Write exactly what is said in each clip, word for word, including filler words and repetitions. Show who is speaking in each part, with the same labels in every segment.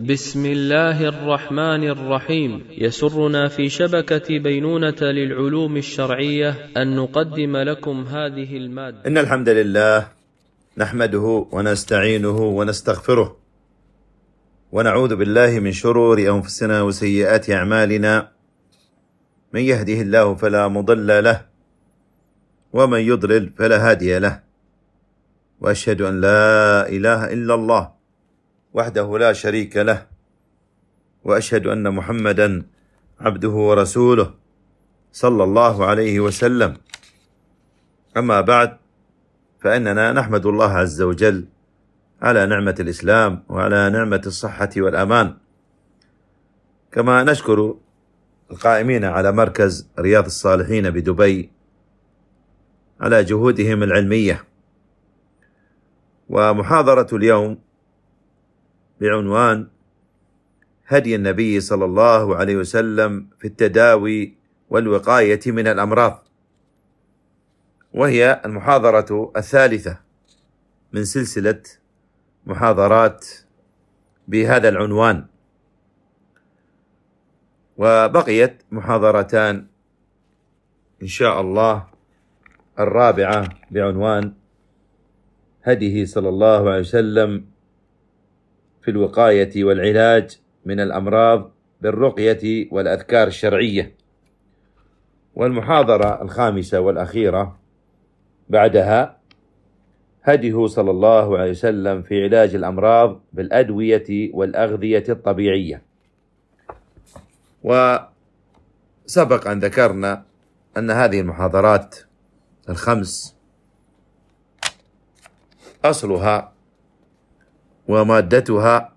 Speaker 1: بسم الله الرحمن الرحيم. يسرنا في شبكة بينونة للعلوم الشرعية أن نقدم لكم هذه المادة.
Speaker 2: إن الحمد لله نحمده ونستعينه ونستغفره ونعوذ بالله من شرور أنفسنا وسيئات أعمالنا، من يهده الله فلا مضل له ومن يضلل فلا هادي له، وأشهد أن لا إله إلا الله وحده لا شريك له، وأشهد أن محمدا عبده ورسوله صلى الله عليه وسلم. أما بعد، فإننا نحمد الله عز وجل على نعمة الإسلام وعلى نعمة الصحة والأمان، كما نشكر القائمين على مركز رياض الصالحين بدبي على جهودهم العلمية. ومحاضرة اليوم بعنوان هدي النبي صلى الله عليه وسلم في التداوي والوقاية من الأمراض، وهي المحاضرة الثالثة من سلسلة محاضرات بهذا العنوان، وبقيت محاضرتان إن شاء الله، الرابعة بعنوان هديه صلى الله عليه وسلم في الوقاية والعلاج من الأمراض بالرقية والأذكار الشرعية، والمحاضرة الخامسة والأخيرة بعدها هديه صلى الله عليه وسلم في علاج الأمراض بالأدوية والأغذية الطبيعية. وسبق أن ذكرنا أن هذه المحاضرات الخمس أصلها ومادتها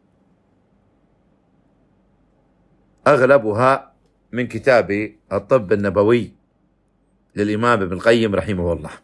Speaker 2: أغلبها من كتاب الطب النبوي للإمام ابن القيم رحمه الله.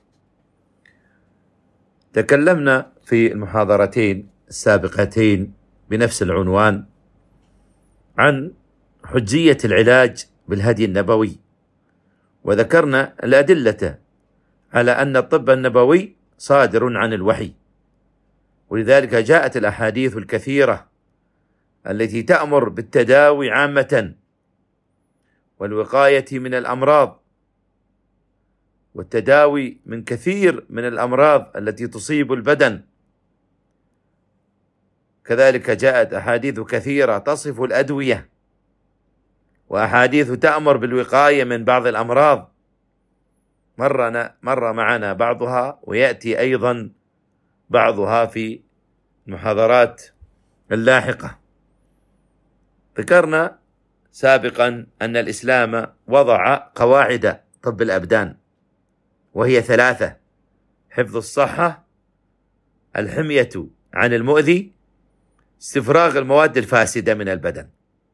Speaker 2: تكلمنا في المحاضرتين السابقتين بنفس العنوان عن حجية العلاج بالهدي النبوي، وذكرنا الأدلة على أن الطب النبوي صادر عن الوحي، ولذلك جاءت الأحاديث الكثيرة التي تأمر بالتداوي عامة والوقاية من الأمراض والتداوي من كثير من الأمراض التي تصيب البدن. كذلك جاءت أحاديث كثيرة تصف الأدوية، وأحاديث تأمر بالوقاية من بعض الأمراض، مرنا مر معنا بعضها ويأتي أيضا بعضها في المحاضرات اللاحقة. ذكرنا سابقا أن الإسلام وضع قواعد طب الأبدان، وهي ثلاثة: حفظ الصحة، الحمية عن المؤذي، استفراغ المواد الفاسدة من البدن.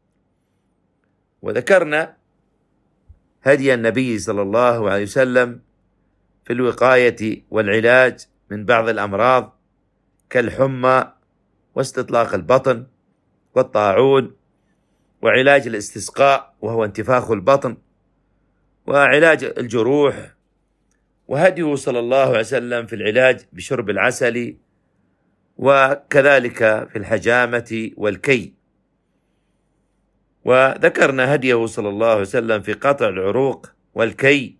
Speaker 2: وذكرنا هدي النبي صلى الله عليه وسلم في الوقاية والعلاج من بعض الأمراض كالحمى واستطلاق البطن والطاعون، وعلاج الاستسقاء وهو انتفاخ البطن، وعلاج الجروح، وهديه صلى الله عليه وسلم في العلاج بشرب العسل، وكذلك في الحجامة والكي. وذكرنا هديه صلى الله عليه وسلم في قطع العروق والكي.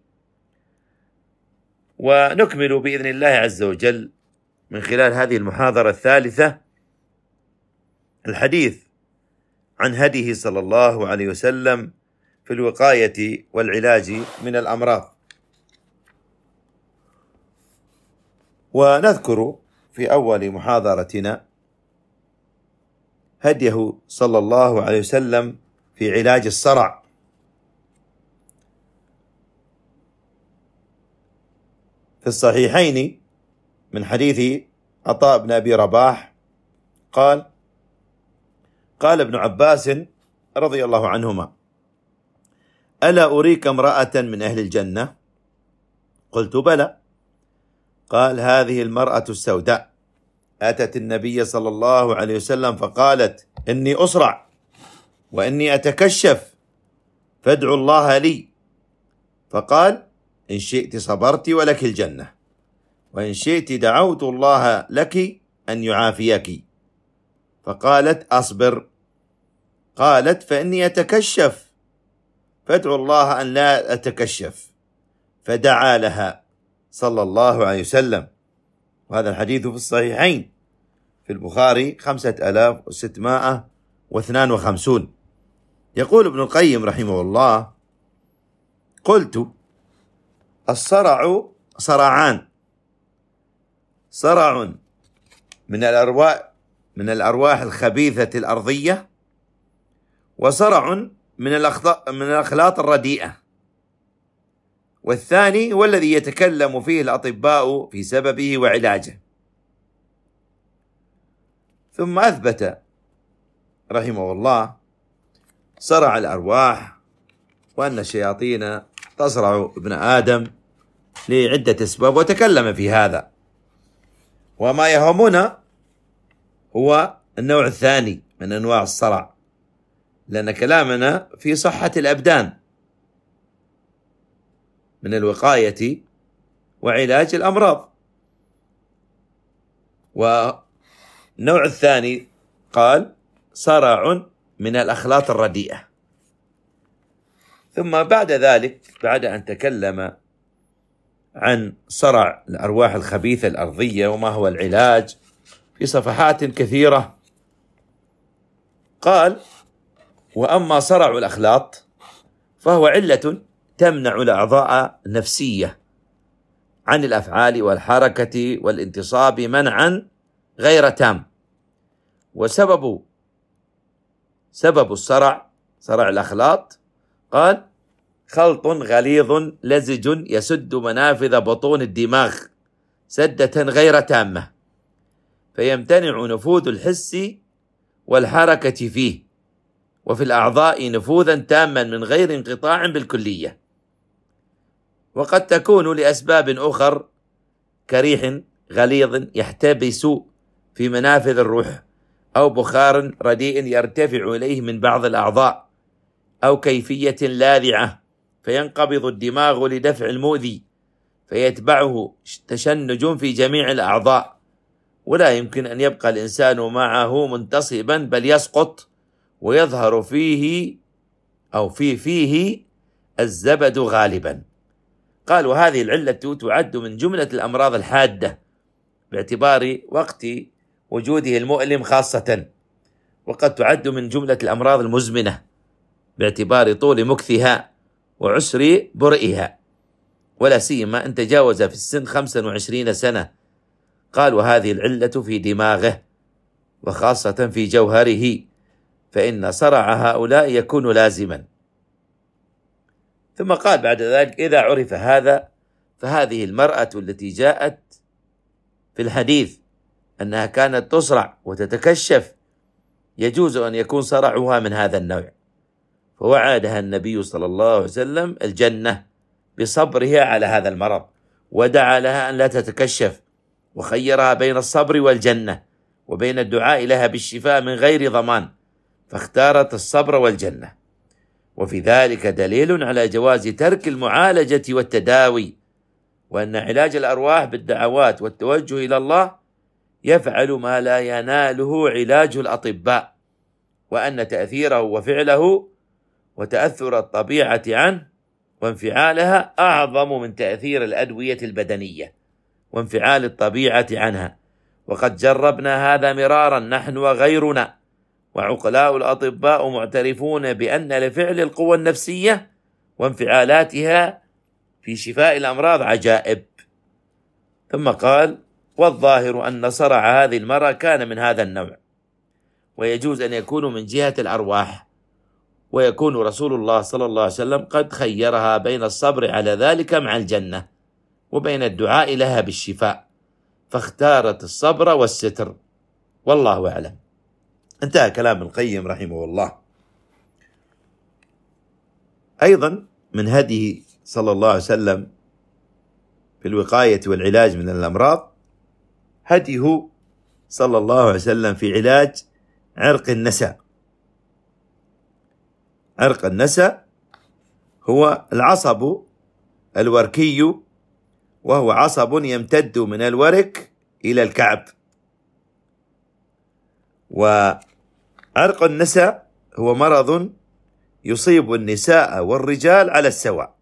Speaker 2: ونكمل بإذن الله عز وجل من خلال هذه المحاضرة الثالثة الحديث عن هديه صلى الله عليه وسلم في الوقاية والعلاج من الأمراض. ونذكر في أول محاضرتنا هديه صلى الله عليه وسلم في علاج الصرع. في الصحيحين من حديث عطاء بن أبي رباح قال: قال ابن عباس رضي الله عنهما: ألا أريك امرأة من أهل الجنة؟ قلت: بلى. قال: هذه المرأة السوداء أتت النبي صلى الله عليه وسلم فقالت: إني أصرع وإني أتكشف فادعوا الله لي. فقال: إن شئت صبرت ولك الجنة، وإن شئت دعوت الله لك أن يعافيك. فقالت: أصبر. قالت: فإني أتكشف، فادعو الله أن لا أتكشف. فدعا لها صلى الله عليه وسلم. وهذا الحديث في الصحيحين في البخاري خمسة آلاف وستمائة واثنان وخمسون. يقول ابن القيم رحمه الله: قلت: الصرع صرعان، صرع من الأرواح من الأرواح الخبيثة الأرضية، وصرع من من الأخلاط الرديئة، والثاني هو الذي يتكلم فيه الأطباء في سببه وعلاجه. ثم أثبت رحمه الله صرع الأرواح، وأن الشياطين تصرع ابن آدم لعدة أسباب، وتكلم في هذا. وما يهمنا هو النوع الثاني من أنواع الصرع، لأن كلامنا في صحة الأبدان من الوقاية وعلاج الأمراض. والنوع الثاني قال: صرع من الأخلاط الرديئة. ثم بعد ذلك، بعد أن تكلم عن صرع الأرواح الخبيثة الأرضية وما هو العلاج في صفحات كثيرة، قال: وأما صرع الأخلاط فهو علة تمنع الأعضاء النفسية عن الأفعال والحركة والانتصاب منعا غير تام. وسبب سبب الصرع، صرع الأخلاط، قال: خلط غليظ لزج يسد منافذ بطون الدماغ سدة غير تامة، فيمتنع نفوذ الحس والحركة فيه، وفي الأعضاء نفوذا تاما من غير انقطاع بالكلية. وقد تكون لأسباب أخر كريح غليظ يحتبس في منافذ الروح، أو بخار رديء يرتفع إليه من بعض الأعضاء، أو كيفية لاذعة فينقبض الدماغ لدفع المؤذي فيتبعه تشنج في جميع الأعضاء، ولا يمكن أن يبقى الإنسان معه منتصبا، بل يسقط ويظهر فيه أو في فيه الزبد غالبا. قال: وهذه العلة تعد من جملة الأمراض الحادة باعتبار وقت وجوده المؤلم خاصة، وقد تعد من جملة الأمراض المزمنة باعتبار طول مكثها وعسر برئها، ولا سيما أن تجاوز في السن خمسة وعشرين سنة. قال: وهذه العلة في دماغه وخاصة في جوهره، فإن صرع هؤلاء يكون لازما. ثم قال بعد ذلك: إذا عرف هذا فهذه المرأة التي جاءت في الحديث أنها كانت تصرع وتتكشف يجوز أن يكون صرعها من هذا النوع، فوعدها النبي صلى الله عليه وسلم الجنة بصبرها على هذا المرض، ودعا لها أن لا تتكشف، وخيرها بين الصبر والجنة وبين الدعاء لها بالشفاء من غير ضمان، فاختارت الصبر والجنة. وفي ذلك دليل على جواز ترك المعالجة والتداوي، وأن علاج الأرواح بالدعوات والتوجه إلى الله يفعل ما لا يناله علاج الأطباء، وأن تأثيره وفعله وتأثر الطبيعة عنه وانفعالها أعظم من تأثير الأدوية البدنية وانفعال الطبيعة عنها. وقد جربنا هذا مرارا نحن وغيرنا، وعقلاء الأطباء معترفون بأن لفعل القوى النفسية وانفعالاتها في شفاء الأمراض عجائب. ثم قال: والظاهر أن صرع هذه المرأة كان من هذا النوع، ويجوز أن يكون من جهة الأرواح، ويكون رسول الله صلى الله عليه وسلم قد خيرها بين الصبر على ذلك مع الجنة وبين الدعاء لها بالشفاء، فاختارت الصبر والستر، والله أعلم. انتهى كلام القيم رحمه الله. أيضا من هديه صلى الله عليه وسلم في الوقاية والعلاج من الأمراض هديه صلى الله عليه وسلم في علاج عرق النسا. عرق النسا هو العصب الوركي، وهو عصب يمتد من الورك إلى الكعب، وعرق النساء هو مرض يصيب النساء والرجال على السواء،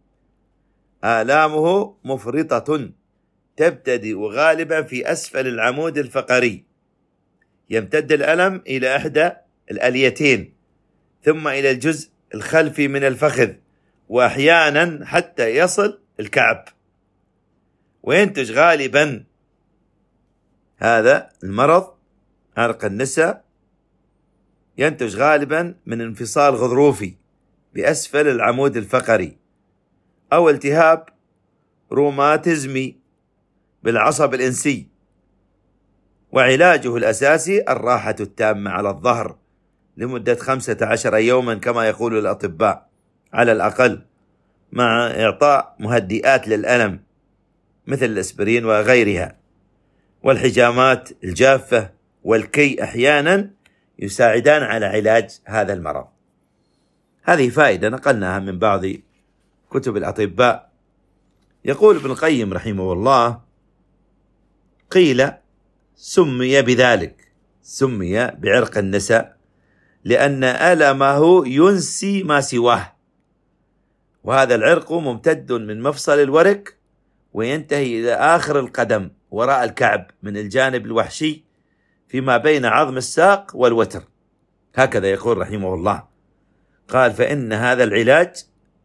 Speaker 2: آلامه مفرطة تبتدئ غالبا في أسفل العمود الفقري، يمتد الألم إلى إحدى الأليتين ثم إلى الجزء الخلفي من الفخذ، وأحيانا حتى يصل الكعب، وينتج غالبا هذا المرض عرق النساء ينتج غالبا من انفصال غضروفي بأسفل العمود الفقري أو التهاب روماتيزمي بالعصب الإنسي، وعلاجه الأساسي الراحة التامة على الظهر لمدة خمسة عشر يوما كما يقول الأطباء على الأقل، مع إعطاء مهدئات للألم مثل الأسبرين وغيرها، والحجامات الجافة والكي أحيانا يساعدان على علاج هذا المرض. هذه فائدة نقلناها من بعض كتب الأطباء. يقول ابن القيم رحمه الله: قيل سمي بذلك، سمي بعرق النساء لأن ألمه ينسي ما سواه، وهذا العرق ممتد من مفصل الورك وينتهي إلى آخر القدم وراء الكعب من الجانب الوحشي فيما بين عظم الساق والوتر، هكذا يقول رحمه الله. قال: فإن هذا العلاج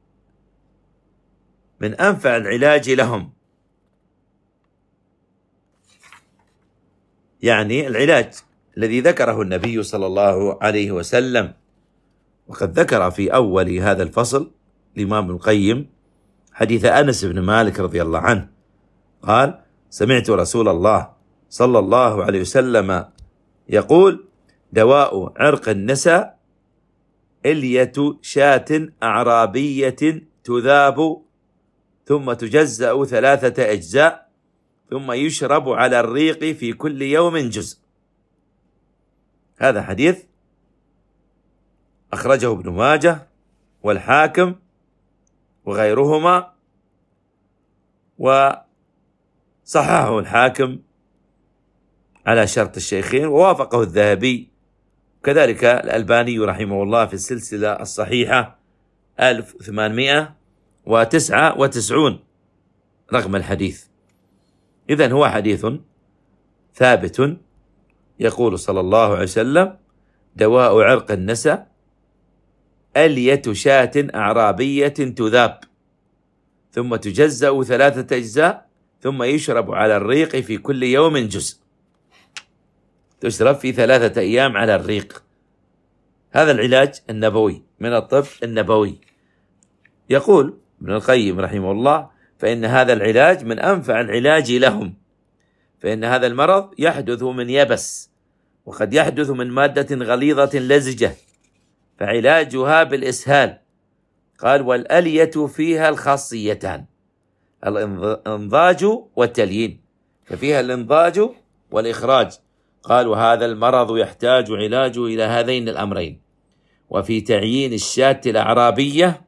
Speaker 2: من أنفع العلاج لهم، يعني العلاج الذي ذكره النبي صلى الله عليه وسلم. وقد ذكر في أول هذا الفصل الإمام ابن القيم حديث أنس بن مالك رضي الله عنه قال: سمعت رسول الله صلى الله عليه وسلم يقول: دواء عرق النساء إلية شاة أعرابية تذاب ثم تجزأ ثلاثة أجزاء ثم يشرب على الريق في كل يوم جزء. هذا حديث أخرجه ابن ماجه والحاكم وغيرهما، وصححه الحاكم على شرط الشيخين ووافقه الذهبي، كذلك الألباني رحمه الله في السلسلة الصحيحة ألف وثمانمائة وتسعة وتسعين رقم الحديث. إذن هو حديث ثابت يقول صلى الله عليه وسلم: دواء عرق النساء ألية شاة أعرابية تذاب ثم تجزأ ثلاثة أجزاء ثم يشرب على الريق في كل يوم جزء، تشرب في ثلاثة أيام على الريق. هذا العلاج النبوي من الطب النبوي. يقول ابن القيم رحمه الله: فإن هذا العلاج من أنفع العلاج لهم، فإن هذا المرض يحدث من يبس وقد يحدث من مادة غليظة لزجة، فعلاجها بالإسهال. قال: والألية فيها الخاصيتان، الإنضاج والتليين، ففيها الإنضاج والإخراج. قال: وهذا المرض يحتاج علاجه إلى هذين الأمرين. وفي تعيين الشاة الأعرابية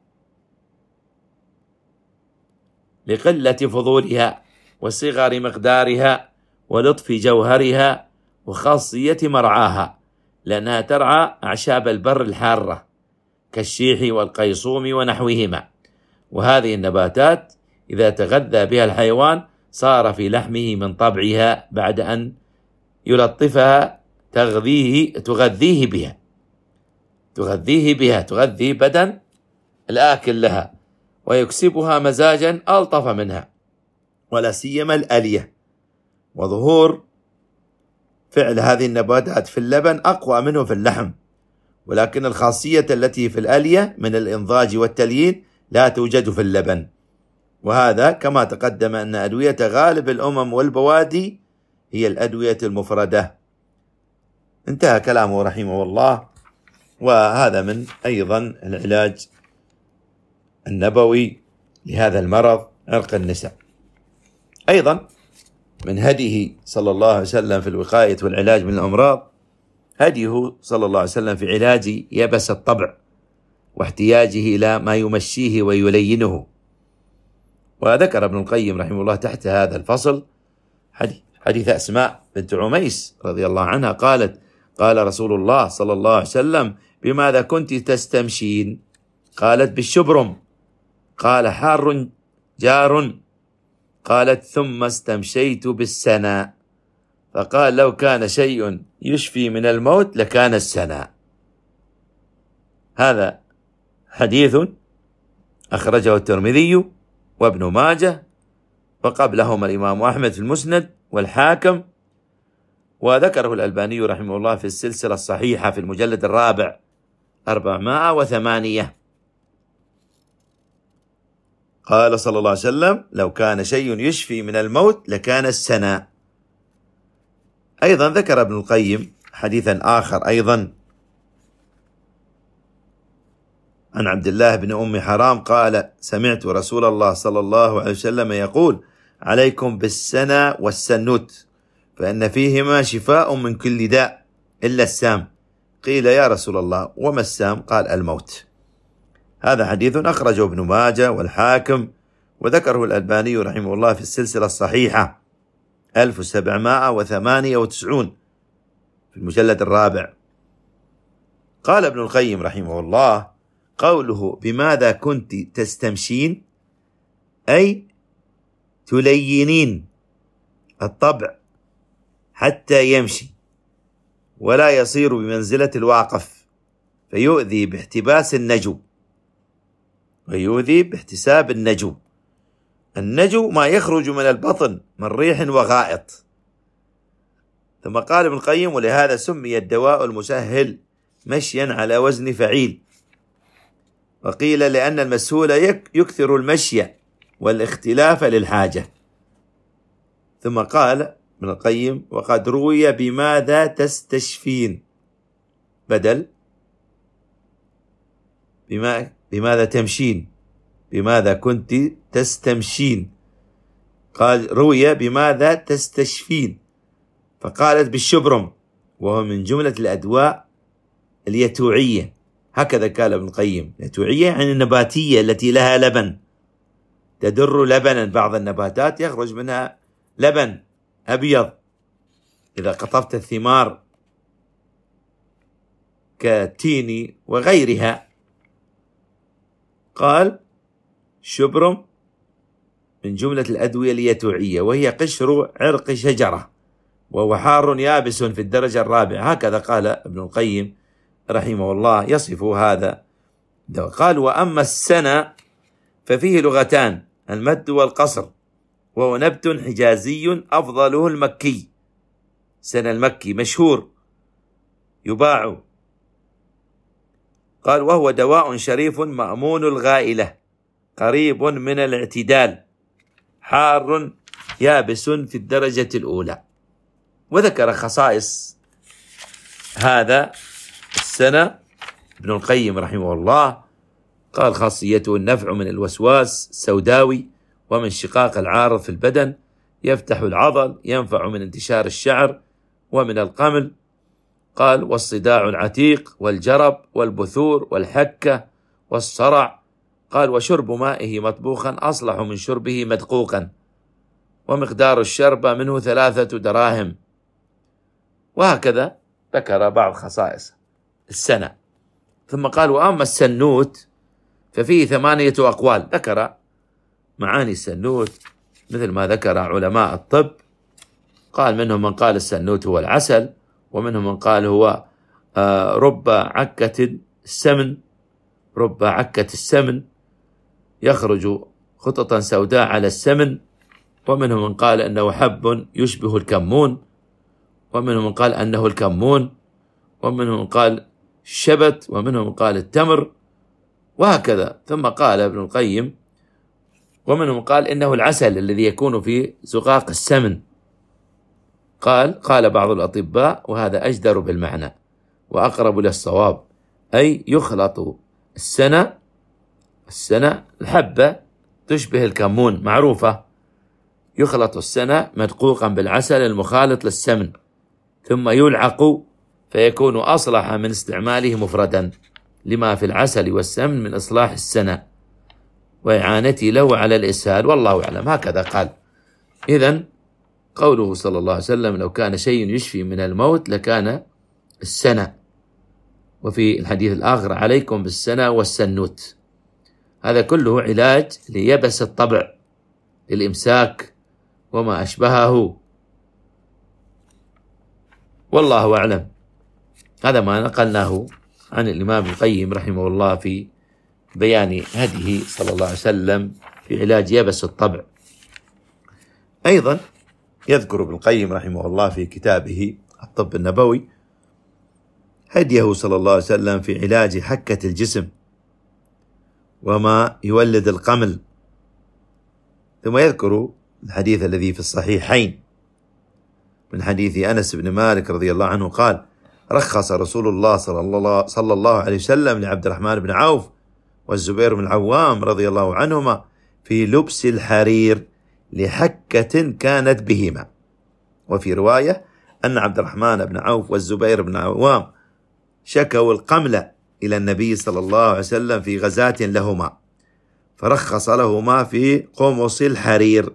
Speaker 2: لقلة فضولها وصغر مقدارها ولطف جوهرها وخاصية مرعاها، لأنها ترعى أعشاب البر الحارة كالشيح والقيصوم ونحوهما، وهذه النباتات إذا تغذى بها الحيوان صار في لحمه من طبعها بعد أن يلطفها تغذيه تغذيه بها تغذيه بها تغذي بدن الآكل لها ويكسبها مزاجا ألطف منها، ولا سيما الألية. وظهور فعل هذه النباتات في اللبن أقوى منه في اللحم، ولكن الخاصية التي في الألية من الإنضاج والتليين لا توجد في اللبن. وهذا كما تقدم أن أدوية غالب الأمم والبوادي هي الأدوية المفردة. انتهى كلامه رحمه الله. وهذا من أيضا العلاج النبوي لهذا المرض عرق النساء. أيضا من هديه صلى الله عليه وسلم في الوقاية والعلاج من الأمراض هديه صلى الله عليه وسلم في علاج يبس الطبع واحتياجه إلى ما يمشيه ويلينه. وذكر ابن القيم رحمه الله تحت هذا الفصل حديث, حديث أسماء بنت عميس رضي الله عنها قالت: قال رسول الله صلى الله عليه وسلم: بماذا كنت تستمشين؟ قالت: بالشبرم. قال: حار جار. قالت: ثم استمشيت بالسنا. فقال: لو كان شيء يشفي من الموت لكان السنا. هذا حديث أخرجه الترمذي وابن ماجه، وقبلهما الإمام أحمد في المسند والحاكم، وذكره الألباني رحمه الله في السلسلة الصحيحة في المجلد الرابع أربعمائة وثمانية. قال صلى الله عليه وسلم: لو كان شيء يشفي من الموت لكان السنا. أيضا ذكر ابن القيم حديثا آخر أيضا عن عبد الله بن أم حرام قال: سمعت رسول الله صلى الله عليه وسلم يقول: عليكم بالسنا والسنوت، فإن فيهما شفاء من كل داء إلا السام. قيل: يا رسول الله وما السام؟ قال: الموت. هذا حديث أخرجه ابن ماجه والحاكم، وذكره الألباني رحمه الله في السلسلة الصحيحة ألف وسبعمائة وثمانية وتسعين في المجلد الرابع. قال ابن القيم رحمه الله: قوله بماذا كنت تستمشين أي تلينين الطبع حتى يمشي ولا يصير بمنزلة الواقف، فيؤذي باحتباس النجو، ويؤذي باحتساب النجو. النجو ما يخرج من البطن من ريح وغائط. ثم قال ابن القيم: ولهذا سمي الدواء المسهل مشيا على وزن فعيل. وقيل لأن المسهول يكثر المشي والاختلاف للحاجة. ثم قال ابن القيم: وقد روي بماذا تستشفين، بدل بما بماذا تمشين، بماذا كنت تستمشين. قال: روي بماذا تستشفين، فقالت: بالشبرم، وهو من جملة الأدواء اليتوعية. هكذا قال ابن القيم: اليتوعية يعني النباتية التي لها لبن، تدر لبنا. بعض النباتات يخرج منها لبن أبيض إذا قطفت الثمار كالتين وغيرها. قال: شبرم من جملة الأدوية اليتوعية، وهي قشر عرق شجرة، وهو حار يابس في الدرجة الرابعة. هكذا قال ابن القيم رحمه الله يصف هذا. قال: وأما السنا ففيه لغتان، المد والقصر، وهو نبت حجازي أفضله المكي. سنا المكي مشهور يباع. قال: وهو دواء شريف مأمون الغائلة، قريب من الاعتدال، حار يابس في الدرجة الأولى. وذكر خصائص هذا السنة ابن القيم رحمه الله. قال: خاصيته النفع من الوسواس السوداوي ومن شقاق العارض في البدن، يفتح العضل، ينفع من انتشار الشعر ومن القمل. قال: والصداع العتيق والجرب والبثور والحكة والصرع. قال: وشرب مائه مطبوخا أصلح من شربه مدقوقا، ومقدار الشربة منه ثلاثة دراهم. وهكذا ذكر بعض خصائص السنة. ثم قال: وأما السنوت ففيه ثمانية أقوال. ذكر معاني السنوت مثل ما ذكر علماء الطب. قال: منهم من قال السنوت هو العسل، ومنهم من قال هو رب عكة السمن، رب عكة السمن يخرج خططا سوداء على السمن. ومنهم من قال أنه حب يشبه الكمون، ومنهم من قال أنه الكمون، ومنهم من قال الشبت، ومنهم من قال التمر، وهكذا. ثم قال ابن القيم: ومنهم قال إنه العسل الذي يكون في زقاق السمن. قال قال بعض الأطباء، وهذا أجدر بالمعنى وأقرب للصواب، أي يخلط السنة السنة الحبة تشبه الكمون معروفة، يخلط السنة مدقوقا بالعسل المخالط للسمن، ثم يلعق فيكون أصلح من استعماله مفردا، لما في العسل والسمن من إصلاح السنة وإعانته له على الإسهال، والله أعلم. هكذا قال. إذن قوله صلى الله عليه وسلم: لو كان شيء يشفي من الموت لكان
Speaker 3: السنة، وفي الحديث الآخر عليكم بالسنة والسنوت. هذا كله علاج ليبس الطبع، للإمساك وما أشبهه، والله أعلم. هذا ما نقلناه عن الإمام القيم رحمه الله في بيان هديه صلى الله عليه وسلم في علاج يبس الطبع.
Speaker 2: أيضا يذكر ابن القيم رحمه الله في كتابه الطب النبوي هديه صلى الله عليه وسلم في علاج حكة الجسم وما يولد القمل، ثم يذكر الحديث الذي في الصحيحين من حديث أنس بن مالك رضي الله عنه قال: رخص رسول الله صلى الله, صلى الله عليه وسلم لعبد الرحمن بن عوف والزبير بن العوام رضي الله عنهما في لبس الحرير لحكة كانت بهما. وفي رواية أن عبد الرحمن بن عوف والزبير بن العوام شكوا القمل إلى النبي صلى الله عليه وسلم في غزاة لهما، فرخص لهما في قمص الحرير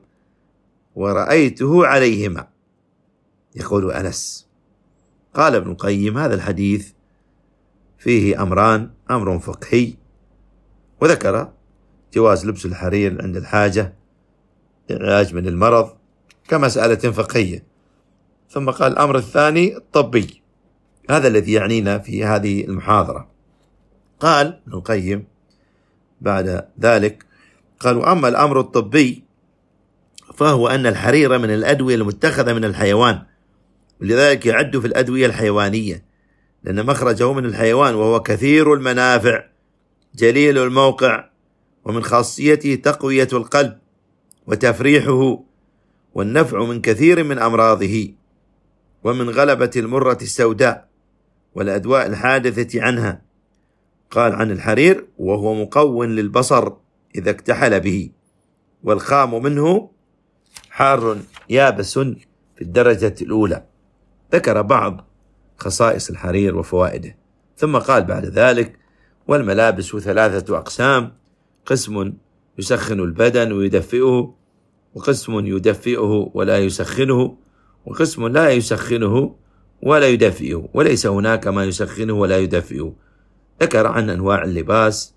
Speaker 2: ورأيته عليهما. يقول أنس: قال ابن القيم: هذا الحديث فيه أمران: أمر فقهي، وذكر جواز لبس الحرير عند الحاجة علاج من المرض كمسألة فقهية، ثم قال الأمر الثاني الطبي، هذا الذي يعنينا في هذه المحاضرة. قال ابن القيم بعد ذلك، قال: وأما الأمر الطبي فهو أن الحرير من الأدوية المتخذة من الحيوان، ولذلك يعد في الأدوية الحيوانية، لأن مخرجه من الحيوان، وهو كثير المنافع جليل الموقع، ومن خاصيته تقوية القلب وتفريحه، والنفع من كثير من أمراضه، ومن غلبة المرة السوداء والأدواء الحادثة عنها. قال عن الحرير: وهو مقوٍ للبصر إذا اكتحل به، والخام منه حار يابس في الدرجة الأولى. ذكر بعض خصائص الحرير وفوائده، ثم قال بعد ذلك: والملابس ثلاثة أقسام: قسم يسخن البدن ويدفئه، وقسم يدفئه ولا يسخنه، وقسم لا يسخنه ولا يدفئه، وليس هناك ما يسخنه ولا يدفئه. ذكر عن أنواع اللباس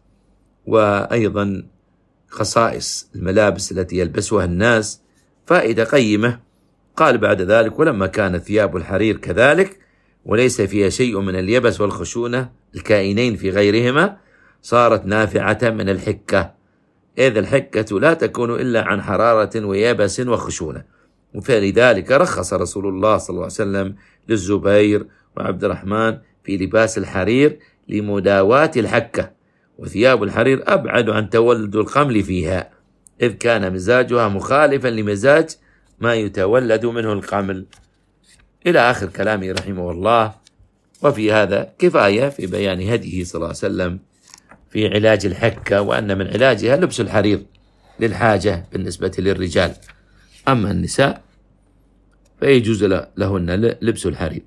Speaker 2: وأيضا خصائص الملابس التي يلبسها الناس، فائدة قيمة. قال بعد ذلك: ولما كانت ثياب الحرير كذلك وليس فيها شيء من اليبس والخشونة الكائنين في غيرهما، صارت نافعة من الحكة، إذ الحكة لا تكون إلا عن حرارة ويبس وخشونة. فلذلك رخص رسول الله صلى الله عليه وسلم للزبير وعبد الرحمن في لباس الحرير لمداواة الحكة، وثياب الحرير أبعد عن تولد القمل فيها، إذ كان مزاجها مخالفا لمزاج ما يتولد منه القمل، إلى آخر كلامه رحمه الله. وفي هذا كفاية في بيان هديه صلى الله عليه وسلم في علاج الحكة، وأن من علاجها لبس الحرير للحاجة بالنسبة للرجال، أما النساء فيجوز لهن لبس الحرير.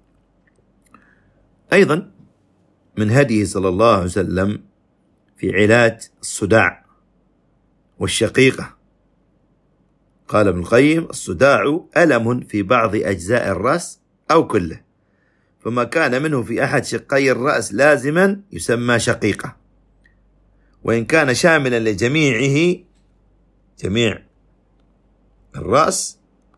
Speaker 2: أيضا من هديه صلى الله عليه وسلم في علاج الصداع والشقيقة. قال ابن القيم: الصداع ألم في بعض أجزاء الرأس أو كله، فما كان منه في أحد شقي الرأس لازما يسمى شقيقة، وإن كان شاملا لجميعه جميع الرأس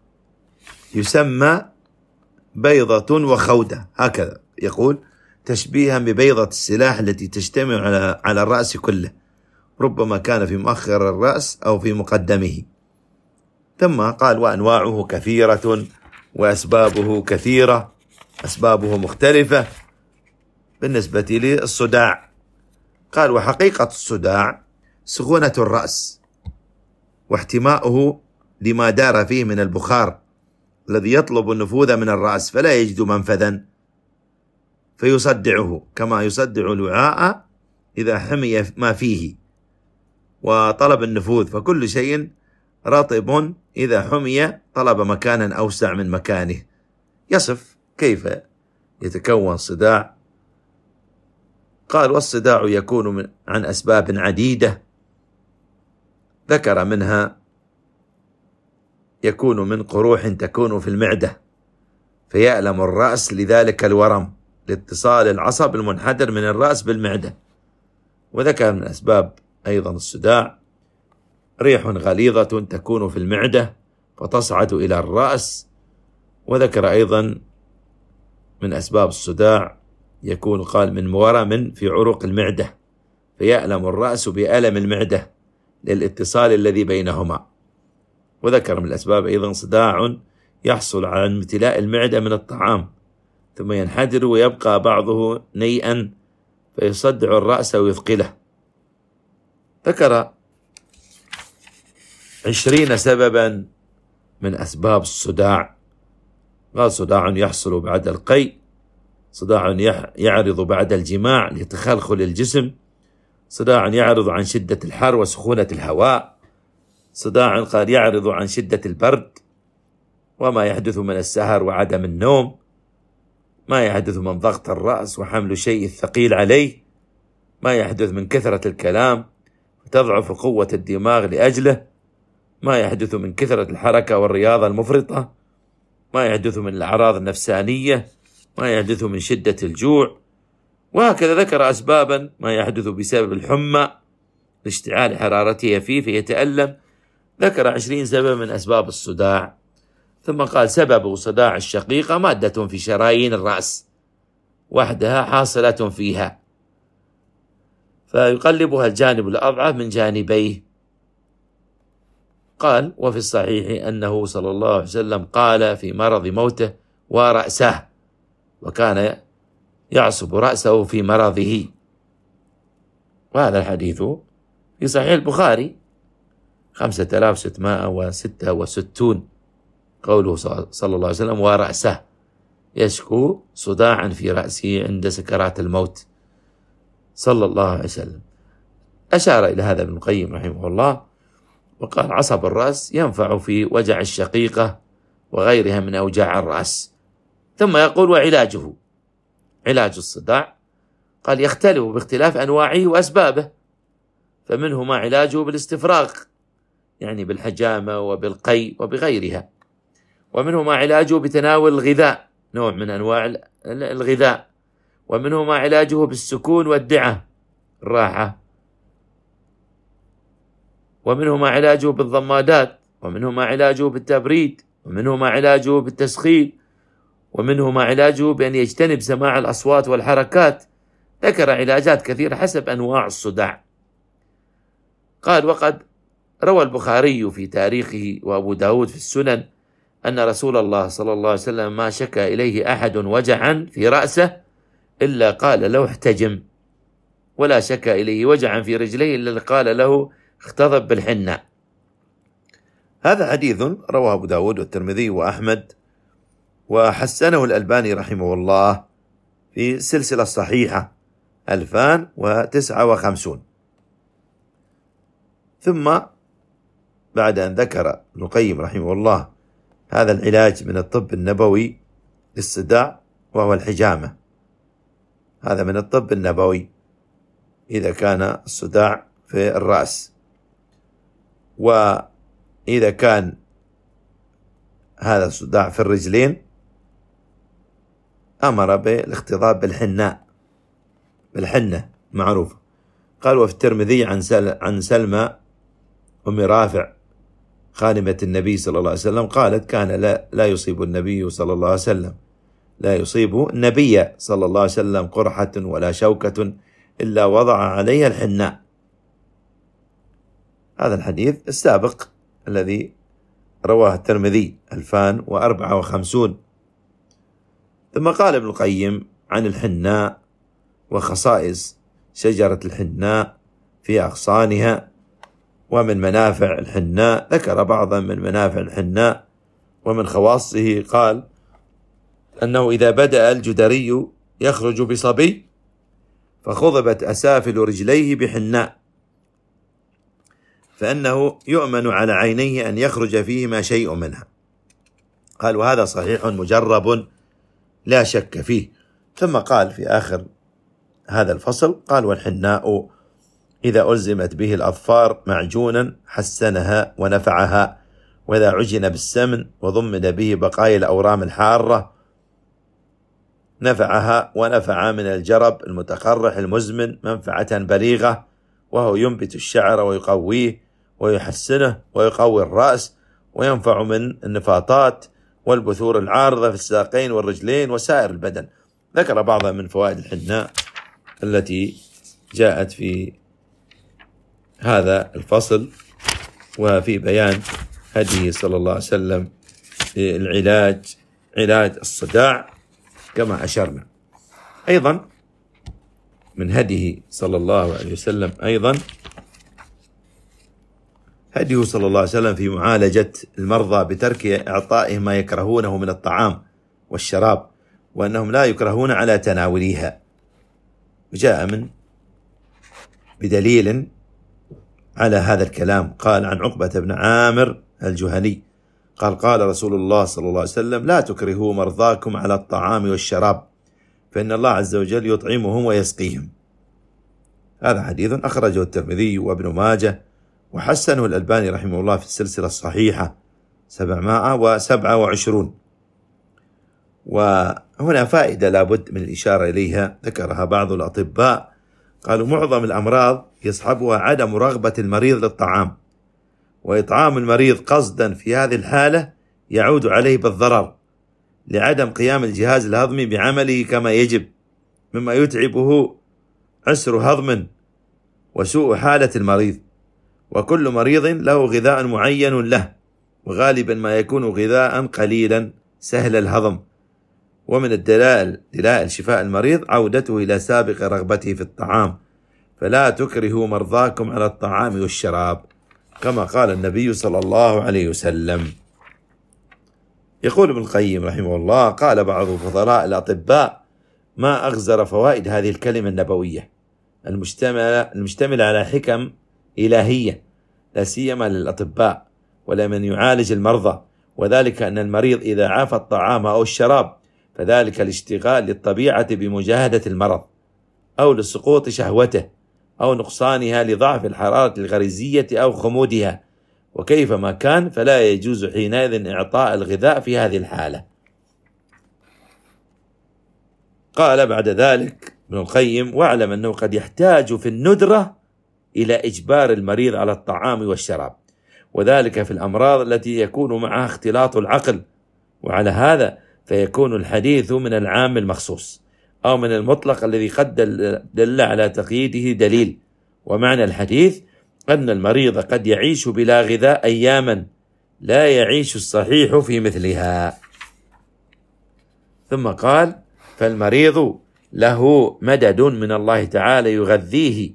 Speaker 2: يسمى بيضة وخودة، هكذا يقول، تشبيها ببيضة السلاح التي تجتمع على على الرأس كله، ربما كان في مؤخر الرأس أو في مقدمه. ثم قال: وأنواعه كثيرة وأسبابه كثيرة، أسبابه مختلفة بالنسبة للصداع. قال: وحقيقة الصداع سخونة الرأس واحتماؤه لما دار فيه من البخار الذي يطلب النفوذ من الرأس فلا يجد منفذا فيصدعه، كما يصدع الوعاء إذا حمي ما فيه وطلب النفوذ، فكل شيء رطب إذا حمي طلب مكانا أوسع من مكانه. يصف كيف يتكون صداع. قال: والصداع يكون من عن أسباب عديدة، ذكر منها: يكون من قروح تكون في المعدة فيألم الرأس لذلك الورم،
Speaker 3: لاتصال العصب المنحدر من الرأس بالمعدة. وذكر من أسباب أيضا الصداع ريح غليظة تكون في المعدة فتصعد إلى الرأس. وذكر أيضا من أسباب الصداع يكون قال من ورم في عروق المعدة فيألم الرأس بألم المعدة للاتصال الذي بينهما. وذكر من الأسباب أيضا صداع يحصل عن امتلاء المعدة من الطعام ثم ينحدر ويبقى بعضه نيئا فيصدع الرأس ويثقله. ذكر عشرين سببا من أسباب الصداع. قال صداع يحصل بعد القيء، صداع يعرض بعد الجماع لتخلخل الجسم، صداع يعرض عن شدة الحر وسخونة الهواء، صداع قد يعرض عن شدة البرد وما يحدث من السهر وعدم النوم، ما يحدث من ضغط الرأس وحمل الشيء الثقيل عليه، ما يحدث من كثرة الكلام فتضعف قوة الدماغ لأجله، ما يحدث من كثرة الحركة والرياضة المفرطة، ما يحدث من الأعراض النفسانية، ما يحدث من شدة الجوع. وهكذا ذكر أسبابا ما يحدث بسبب الحمى لاشتعال حرارتها فيه فيتألم. ذكر عشرين سبب من أسباب الصداع. ثم قال سبب صداع الشقيقة مادة في شرايين الرأس وحدها حاصلة فيها فيقلبها الجانب الأضعف من جانبيه. قال وفي الصحيح أنه صلى الله عليه وسلم قال في مرض موته ورأسه، وكان يعصب رأسه في مرضه. وهذا الحديث في صحيح البخاري خمسة آلاف وستمائة وستة وستون قوله صلى الله عليه وسلم ورأسه يشكو صداعا في رأسه عند سكرات الموت صلى الله عليه وسلم. أشار إلى هذا ابن القيم رحمه الله وقال عصب الرأس ينفع في وجع الشقيقة وغيرها من أوجاع الرأس. ثم يقول وعلاجه، علاج الصداع قال يختلف باختلاف أنواعه وأسبابه، فمنه ما علاجه بالاستفراغ يعني بالحجامة وبالقيء وبغيرها، ومنه ما علاجه بتناول الغذاء نوع من أنواع الغذاء، ومنه ما علاجه بالسكون والدعة الراحة، ومنه ما علاجه بالضمادات، ومنه ما علاجه بالتبريد، ومنه ما علاجه بالتسخين، ومنه ما علاجه بأن يجتنب سماع الأصوات والحركات. ذكر علاجات كثيرة حسب أنواع الصداع. قال وقد روى البخاري في تاريخه وأبو داود في السنن أن رسول الله صلى الله عليه وسلم ما شكى إليه أحد وجعا في رأسه إلا قال له احتجم، ولا شكى إليه وجعا في رجليه إلا قال له اختضب بالحنة.
Speaker 2: هذا حديث رواه أبو داود والترمذي وأحمد وحسنه الألباني رحمه الله في سلسلة الصحيحة ألفان وتسعة وخمسون. ثم بعد أن ذكر ابن القيم رحمه الله هذا العلاج من الطب النبوي للصداع وهو الحجامة، هذا من الطب النبوي إذا كان الصداع في الرأس، وإذا كان هذا الصداع في الرجلين أمر بالاختضاب بالحناء بالحنة معروفة. قال وفي الترمذي عن سل عن سلمى أم رافع خادمة النبي صلى الله عليه وسلم قالت كان لا, لا يصيب النبي صلى الله عليه وسلم لا يصيب النبي صلى الله عليه وسلم قرحة ولا شوكة إلا وضع عليها الحناء. هذا الحديث السابق الذي رواه الترمذي ألفان وأربعة وخمسون. ثم قال ابن القيم عن الحناء وخصائص شجرة الحناء في أغصانها ومن منافع الحناء، ذكر بعضا من منافع الحناء ومن خواصه. قال أنه إذا بدأ الجدري يخرج بصبي فخضبت أسافل رجليه بحناء فإنه يؤمن على عينيه أن يخرج فيهما شيء منها. قال وهذا صحيح مجرب لا شك فيه. ثم قال في آخر هذا الفصل قال والحناء إذا ألزمت به الأظفار معجونا حسنها ونفعها، وإذا عجن بالسمن وضمن به بقايا الأورام الحارة نفعها ونفع من الجرب المتقرح المزمن منفعة بليغة، وهو ينبت الشعر ويقويه ويحسنه ويقوي الرأس، وينفع من النفاطات والبثور العارضة في الساقين والرجلين وسائر البدن. ذكر بعضها من فوائد الحناء التي جاءت في هذا الفصل وفي بيان هديه صلى الله عليه وسلم في العلاج، علاج الصداع كما أشرنا. أيضا من هديه صلى الله عليه وسلم أيضا هديه صلى الله عليه وسلم في معالجة المرضى بترك إعطائهم ما يكرهونه من الطعام والشراب، وأنهم لا يكرهون على تناولها. جاء من بدليل على هذا الكلام. قال عن عقبة بن عامر الجهني قال قال رسول الله صلى الله عليه وسلم: لا تكرهوا مرضاكم على الطعام والشراب فإن الله عز وجل يطعمهم ويسقيهم. هذا حديث أخرجه الترمذي وابن ماجه وحسنه الألباني رحمه الله في السلسلة الصحيحة سبعمائة وسبعة وعشرون. وهنا فائدة لابد من الإشارة إليها ذكرها بعض الأطباء، قالوا معظم الأمراض يصحبها عدم رغبة المريض للطعام، وإطعام المريض قصدا في هذه الحالة يعود عليه بالضرر لعدم قيام الجهاز الهضمي بعمله كما يجب، مما يتعبه عسر هضم وسوء حالة المريض. وكل مريض له غذاء معين له، وغالبا ما يكون غذاء قليلا سهل الهضم. ومن الدلائل دلائل شفاء المريض عودته إلى سابق رغبته في الطعام، فلا تكرهوا مرضاكم على الطعام والشراب كما قال النبي صلى الله عليه وسلم. يقول ابن القيم رحمه الله: قال بعض فضلاء الأطباء: ما أغزر فوائد هذه الكلمة النبوية المشتملة, المشتملة على حكم إلهية لا سيما للأطباء ولمن يعالج المرضى، وذلك أن المريض إذا عاف الطعام أو الشراب فذلك الاشتغال للطبيعة بمجاهدة المرض أو لسقوط شهوته أو نقصانها لضعف الحرارة الغريزية أو خمودها، وكيفما كان فلا يجوز حينئذ إعطاء الغذاء في هذه الحالة. قال بعد ذلك ابن القيم: واعلم أنه قد يحتاج في الندرة إلى إجبار المريض على الطعام والشراب، وذلك في الأمراض التي يكون معها اختلاط العقل، وعلى هذا فيكون الحديث من العام المخصوص أو من المطلق الذي قد دل على تقييده دليل. ومعنى الحديث أن المريض قد يعيش بلا غذاء أياما لا يعيش الصحيح في مثلها. ثم قال: فالمريض له مدد من الله تعالى يغذيه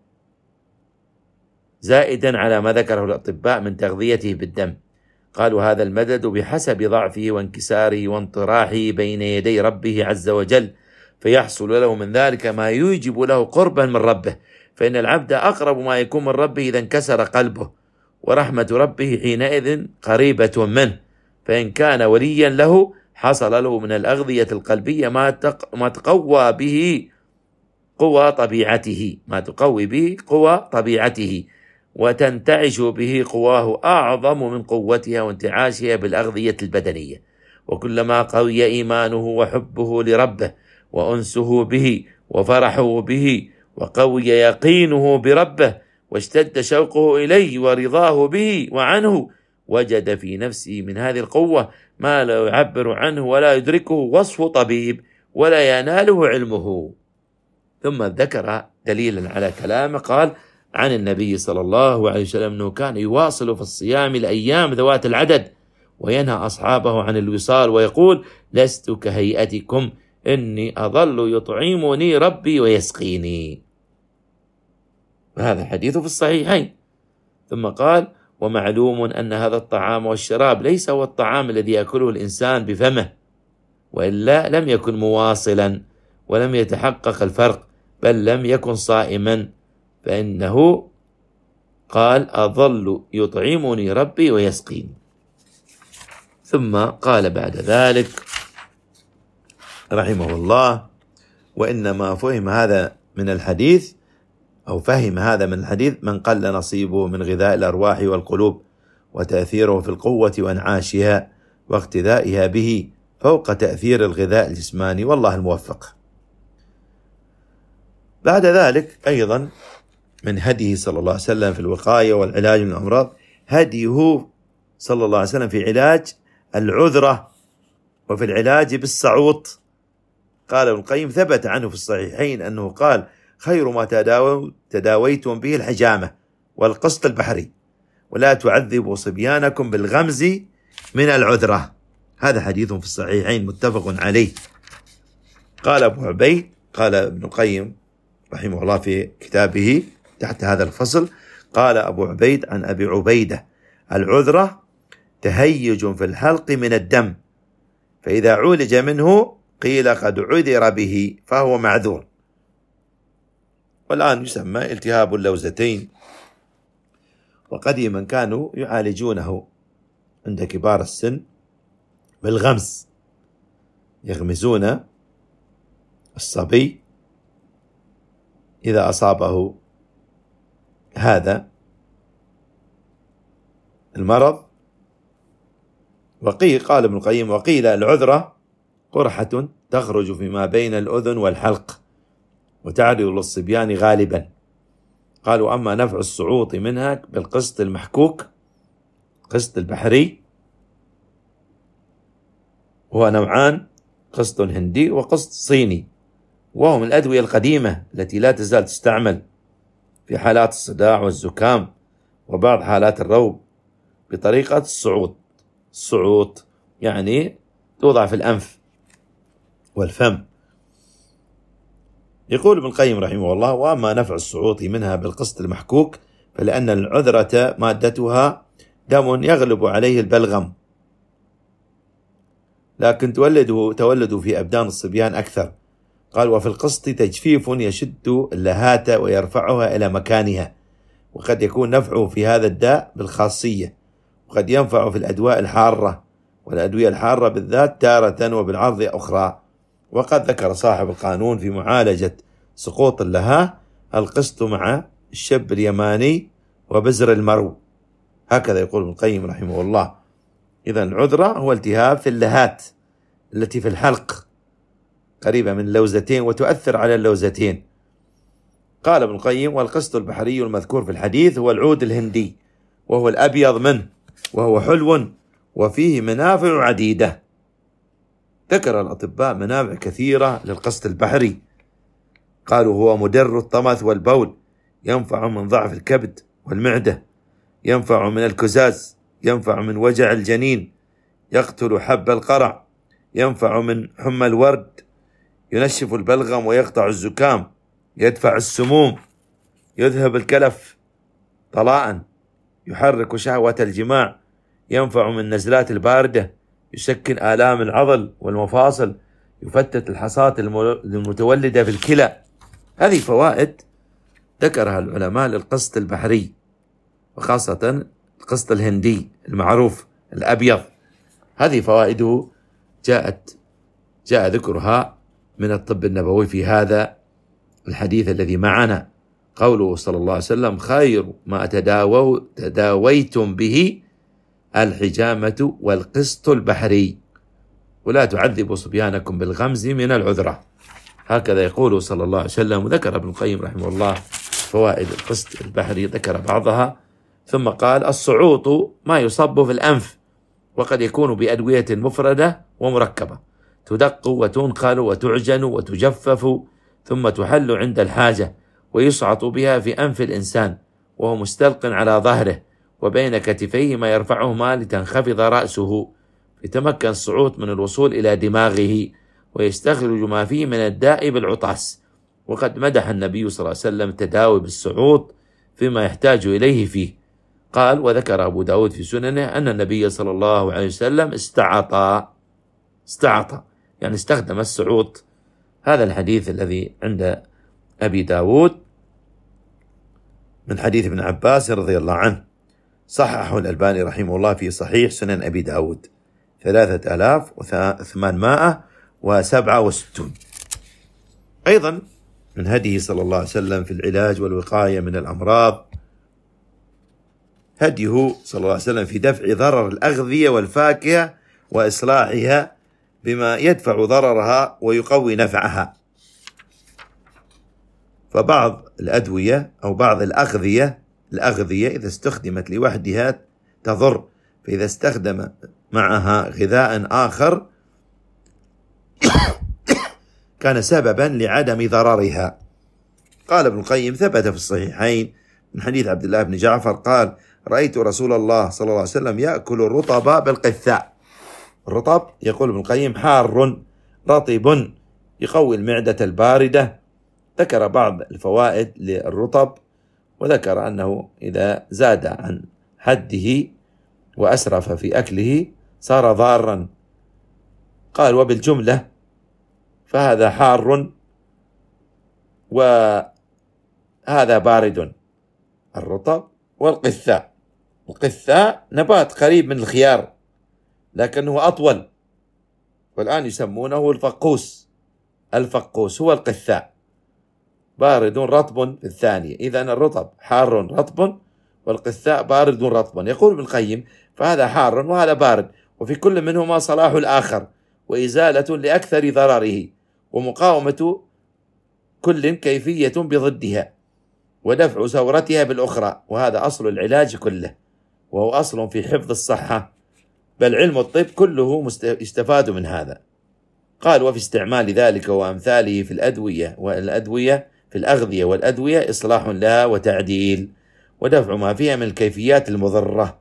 Speaker 2: زائدا على ما ذكره الأطباء من تغذيته بالدم. قالوا هذا المدد بحسب ضعفه وانكساره وانطراحه بين يدي ربه عز وجل، فيحصل له من ذلك ما يوجب له قربا من ربه، فإن العبد أقرب ما يكون من ربه إذا انكسر قلبه، ورحمة ربه حينئذ قريبة منه، فإن كان وليا له حصل له من الأغذية القلبية ما تق... ما تقوى به قوى طبيعته ما تقوي به قوى طبيعته وتنتعش به قواه أعظم من قوتها وانتعاشها بالأغذية البدنية. وكلما قوي إيمانه وحبه لربه وأنسه به وفرحه به وقوي يقينه بربه واشتد شوقه إليه ورضاه به وعنه، وجد في نفسه من هذه القوة ما لا يعبر عنه ولا يدركه وصف طبيب ولا يناله علمه. ثم ذكر دليلا على كلامه، قال عن النبي صلى الله عليه وسلم أنه كان يواصل في الصيام الأيام ذوات العدد وينهى أصحابه عن الوصال ويقول: لست كهيئتكم إني أظل يطعمني ربي ويسقيني. وهذا الحديث في الصحيحين. ثم قال: ومعلوم أن هذا الطعام والشراب ليس هو الطعام الذي يأكله الإنسان بفمه، وإلا لم يكن مواصلا ولم يتحقق الفرق، بل لم يكن صائما، فإنه قال: أظل يطعمني ربي ويسقيني. ثم قال بعد ذلك رحمه الله: وإنما فهم هذا من الحديث أو فهم هذا من الحديث من قل نصيبه من غذاء الأرواح والقلوب وتأثيره في القوة وانعاشها واقتدائها به فوق تأثير الغذاء الجسماني، والله الموفق. بعد ذلك أيضا من هديه صلى الله عليه وسلم في الوقاية والعلاج من الأمراض هديه صلى الله عليه وسلم في علاج العذرة وفي العلاج بالصعوط. قال ابن القيم: ثبت عنه في الصحيحين أنه قال: خير ما تداو تداويتم به الحجامة والقسط البحري، ولا تعذبوا صبيانكم بالغمز من العذرة. هذا حديث في الصحيحين متفق عليه. قال أبو عبيد، قال ابن القيم رحمه الله في كتابه تحت هذا الفصل، قال أبو عبيد عن أبي عبيدة: العذرة تهيج في الحلق من الدم، فإذا عولج منه قيل قد عذر به فهو معذور. والآن يسمى التهاب اللوزتين، وقديما كانوا يعالجونه عند كبار السن بالغمس، يغمزون الصبي إذا أصابه هذا المرض. وقيل قال ابن القيم: وقيل العذرة قرحة تخرج فيما بين الأذن والحلق وتعرض للصبيان غالبا. قالوا: أما نفع الصعوط منها بالقسط المحكوك، قسط البحري، هو نوعان: قسط هندي وقسط صيني، وهو من الأدوية القديمة التي لا تزال تستعمل في حالات الصداع والزكام وبعض حالات الروب بطريقة الصعوط. الصعوط يعني توضع في الأنف والفم. يقول ابن القيم رحمه الله: وأما نفع الصعوط منها بالقسط المحكوك فلأن العذرة مادتها دم يغلب عليه البلغم، لكن تولد تولد في أبدان الصبيان أكثر. قال: وفي القسط تجفيف يشد اللهات ويرفعها إلى مكانها، وقد يكون نفعه في هذا الداء بالخاصية، وقد ينفع في الأدواء الحارة، والأدوية الحارة بالذات تارة وبالعرض أخرى. وقد ذكر صاحب القانون في معالجة سقوط اللهاه القسط مع الشب اليماني وبزر المرو. هكذا يقول ابن القيم رحمه الله. إذن العذرة هو التهاب في اللهات التي في الحلق قريبة من اللوزتين وتؤثر على اللوزتين. قال ابن القيم: والقسط البحري المذكور في الحديث هو العود الهندي، وهو الأبيض منه، وهو حلو وفيه منافع عديدة. ذكر الأطباء منافع كثيرة للقسط البحري. قالوا: هو مدر الطمث والبول، ينفع من ضعف الكبد والمعدة، ينفع من الكزاز، ينفع من وجع الجنين، يقتل حب القرع، ينفع من حمى الورد، ينشف البلغم ويقطع الزكام، يدفع السموم، يذهب الكلف طلاء، يحرك شهوة الجماع، ينفع من النزلات الباردة، يسكن آلام العضل والمفاصل، يفتت الحصاة المتولدة في الكلى. هذه فوائد ذكرها العلماء للقسط البحري، وخاصة القسط الهندي المعروف الأبيض. هذه فوائده جاءت جاء ذكرها من الطب النبوي في هذا الحديث الذي معنا. قوله صلى الله عليه وسلم: خير ما تداو تداويتم به الحجامة والقسط البحري، ولا تعذبوا صبيانكم بالغمز من العذرة. هكذا يقول صلى الله عليه وسلم. وذكر ابن القيم رحمه الله فوائد القسط البحري، ذكر بعضها، ثم قال: الصعوط ما يصب في الأنف، وقد يكون بأدوية مفردة ومركبة، تدق وتنقل وتعجن وتجفف ثم تحل عند الحاجة، ويصعط بها في أنف الإنسان وهو مستلق على ظهره وبين كتفيه ما يرفعهما لتنخفض رأسه، يتمكن الصعوط من الوصول إلى دماغه ويستخرج ما فيه من الداء بالعطاس. وقد مدح النبي صلى الله عليه وسلم التداوي بالصعوط فيما يحتاج إليه فيه. قال: وذكر أبو داود في سننه أن النبي صلى الله عليه وسلم استعطى استعطى يعني استخدم الصعوط. هذا الحديث الذي عند أبي داود من حديث ابن عباس رضي الله عنه، صححه الألباني رحمه الله في صحيح سنن أبي داود ثلاثة آلاف وثمانمائة وسبعة وستون. أيضا من هديه صلى الله عليه وسلم في العلاج والوقاية من الأمراض هديه صلى الله عليه وسلم في دفع ضرر الأغذية والفاكهة وإصلاحها بما يدفع ضررها ويقوي نفعها. فبعض الأدوية أو بعض الأغذية الأغذية إذا استخدمت لوحدها تضر، فإذا استخدم معها غذاء آخر كان سببا لعدم ضررها. قال ابن القيم: ثبت في الصحيحين من حديث عبد الله بن جعفر قال: رأيت رسول الله صلى الله عليه وسلم يأكل الرطب بالقثاء. الرطب يقول ابن القيم حار رطب يقوي المعدة الباردة. ذكر بعض الفوائد للرطب، وذكر أنه إذا زاد عن حده وأسرف في أكله صار ضارا. قال: وبالجملة فهذا حار وهذا بارد، الرطب والقثاء. القثاء نبات قريب من الخيار لكنه أطول، والآن يسمونه الفقوس. الفقوس هو القثاء، بارد رطب في الثانية. إذن الرطب حار رطب والقثاء بارد رطب. يقول ابن القيم: فهذا حار وهذا بارد، وفي كل منهما صلاح الآخر وإزالة لأكثر ضرره، ومقاومة كل كيفية بضدها، ودفع ثورتها بالأخرى. وهذا أصل العلاج كله، وهو أصل في حفظ الصحة، بل علم الطب كله يستفاد من هذا. قال: وفي استعمال ذلك وأمثاله في الأدوية والأدوية في الأغذية والأدوية إصلاح لها وتعديل، ودفع ما فيها من الكيفيات المضرة.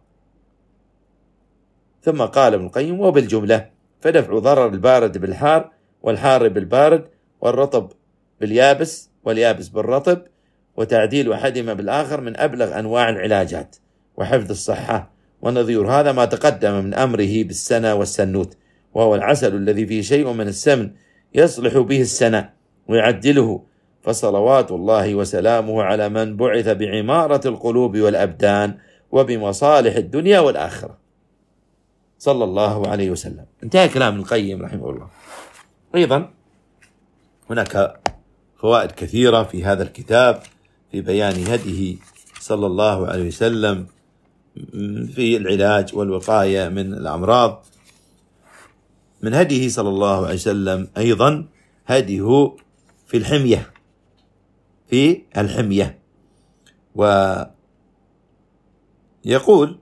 Speaker 2: ثم قال ابن القيم: وبالجملة فدفع ضرر البارد بالحار، والحار بالبارد، والرطب باليابس، واليابس بالرطب، وتعديل أحدهما بالآخر من أبلغ أنواع العلاجات وحفظ الصحة. ونظير هذا ما تقدم من أمره بالسنة والسنوت، وهو العسل الذي فيه شيء من السمن يصلح به السنة ويعدله. فصلوات الله وسلامه على من بعث بعمارة القلوب والأبدان وبمصالح الدنيا والآخرة، صلى الله عليه وسلم. انتهى كلام القيم رحمه الله. أيضا هناك فوائد كثيرة في هذا الكتاب في بيان هديه صلى الله عليه وسلم في العلاج والوقاية من الأمراض. من هديه صلى الله عليه وسلم أيضا هديه في الحمية في الحمية ويقول: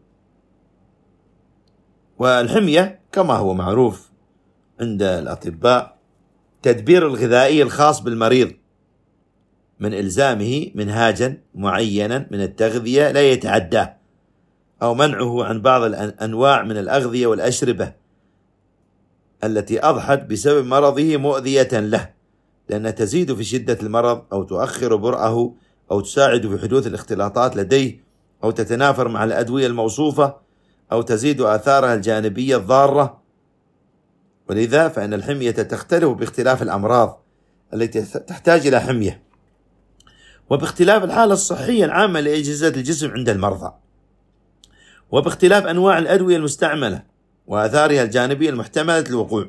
Speaker 2: والحمية كما هو معروف عند الأطباء تدبير الغذائي الخاص بالمريض من إلزامه منهاجا معينا من التغذية لا يتعداه، أو منعه عن بعض الأنواع من الأغذية والأشربة التي أضحت بسبب مرضه مؤذية له، لأنها تزيد في شدة المرض أو تؤخر برأه أو تساعد في حدوث الاختلاطات لديه أو تتنافر مع الأدوية الموصوفة أو تزيد آثارها الجانبية الضارة. ولذا فإن الحمية تختلف باختلاف الأمراض التي تحتاج إلى حمية، وباختلاف الحالة الصحية العامة لأجهزة الجسم عند المرضى، وباختلاف أنواع الأدوية المستعملة وآثارها الجانبية المحتملة للوقوع.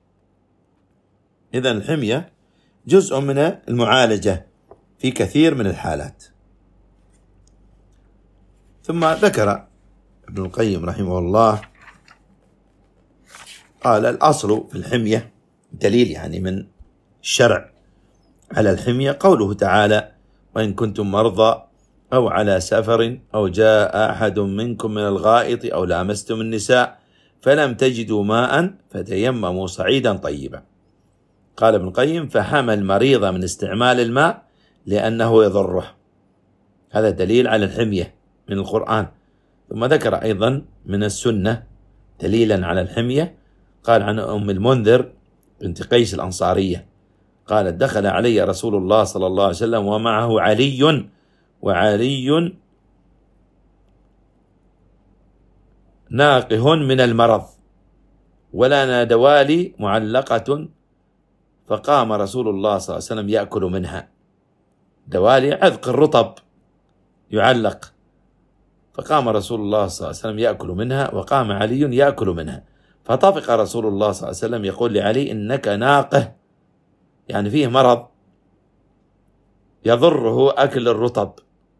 Speaker 2: إذن الحمية جزء من المعالجة في كثير من الحالات. ثم ذكر ابن القيم رحمه الله قال: الأصل في الحمية دليل يعني من الشرع على الحمية قوله تعالى: وإن كنتم مرضى أو على سفر أو جاء أحد منكم من الغائط أو لامستم النساء فلم تجدوا ماء فتيمموا صعيدا طيبا. قال ابن القيم: فحمى المريض من استعمال الماء لأنه يضره. هذا دليل على الحمية من القرآن. ثم ذكر أيضا من السنة دليلا على الحمية. قال عن أم المنذر بنت قيس الأنصارية قالت: دخل علي رسول الله صلى الله عليه وسلم ومعه علي، وعلي ناقه من المرض ولنا دوالي معلقة، فقام رسول الله صلى الله عليه وسلم يأكل منها. دوالي عذق الرطب يعلق، فقام رسول الله صلى الله عليه وسلم يأكل منها، وقام علي يأكل منها. فطفق رسول الله صلى الله عليه وسلم يقول لعلي: إنك ناقه، يعني فيه مرض يضره أكل الرطب.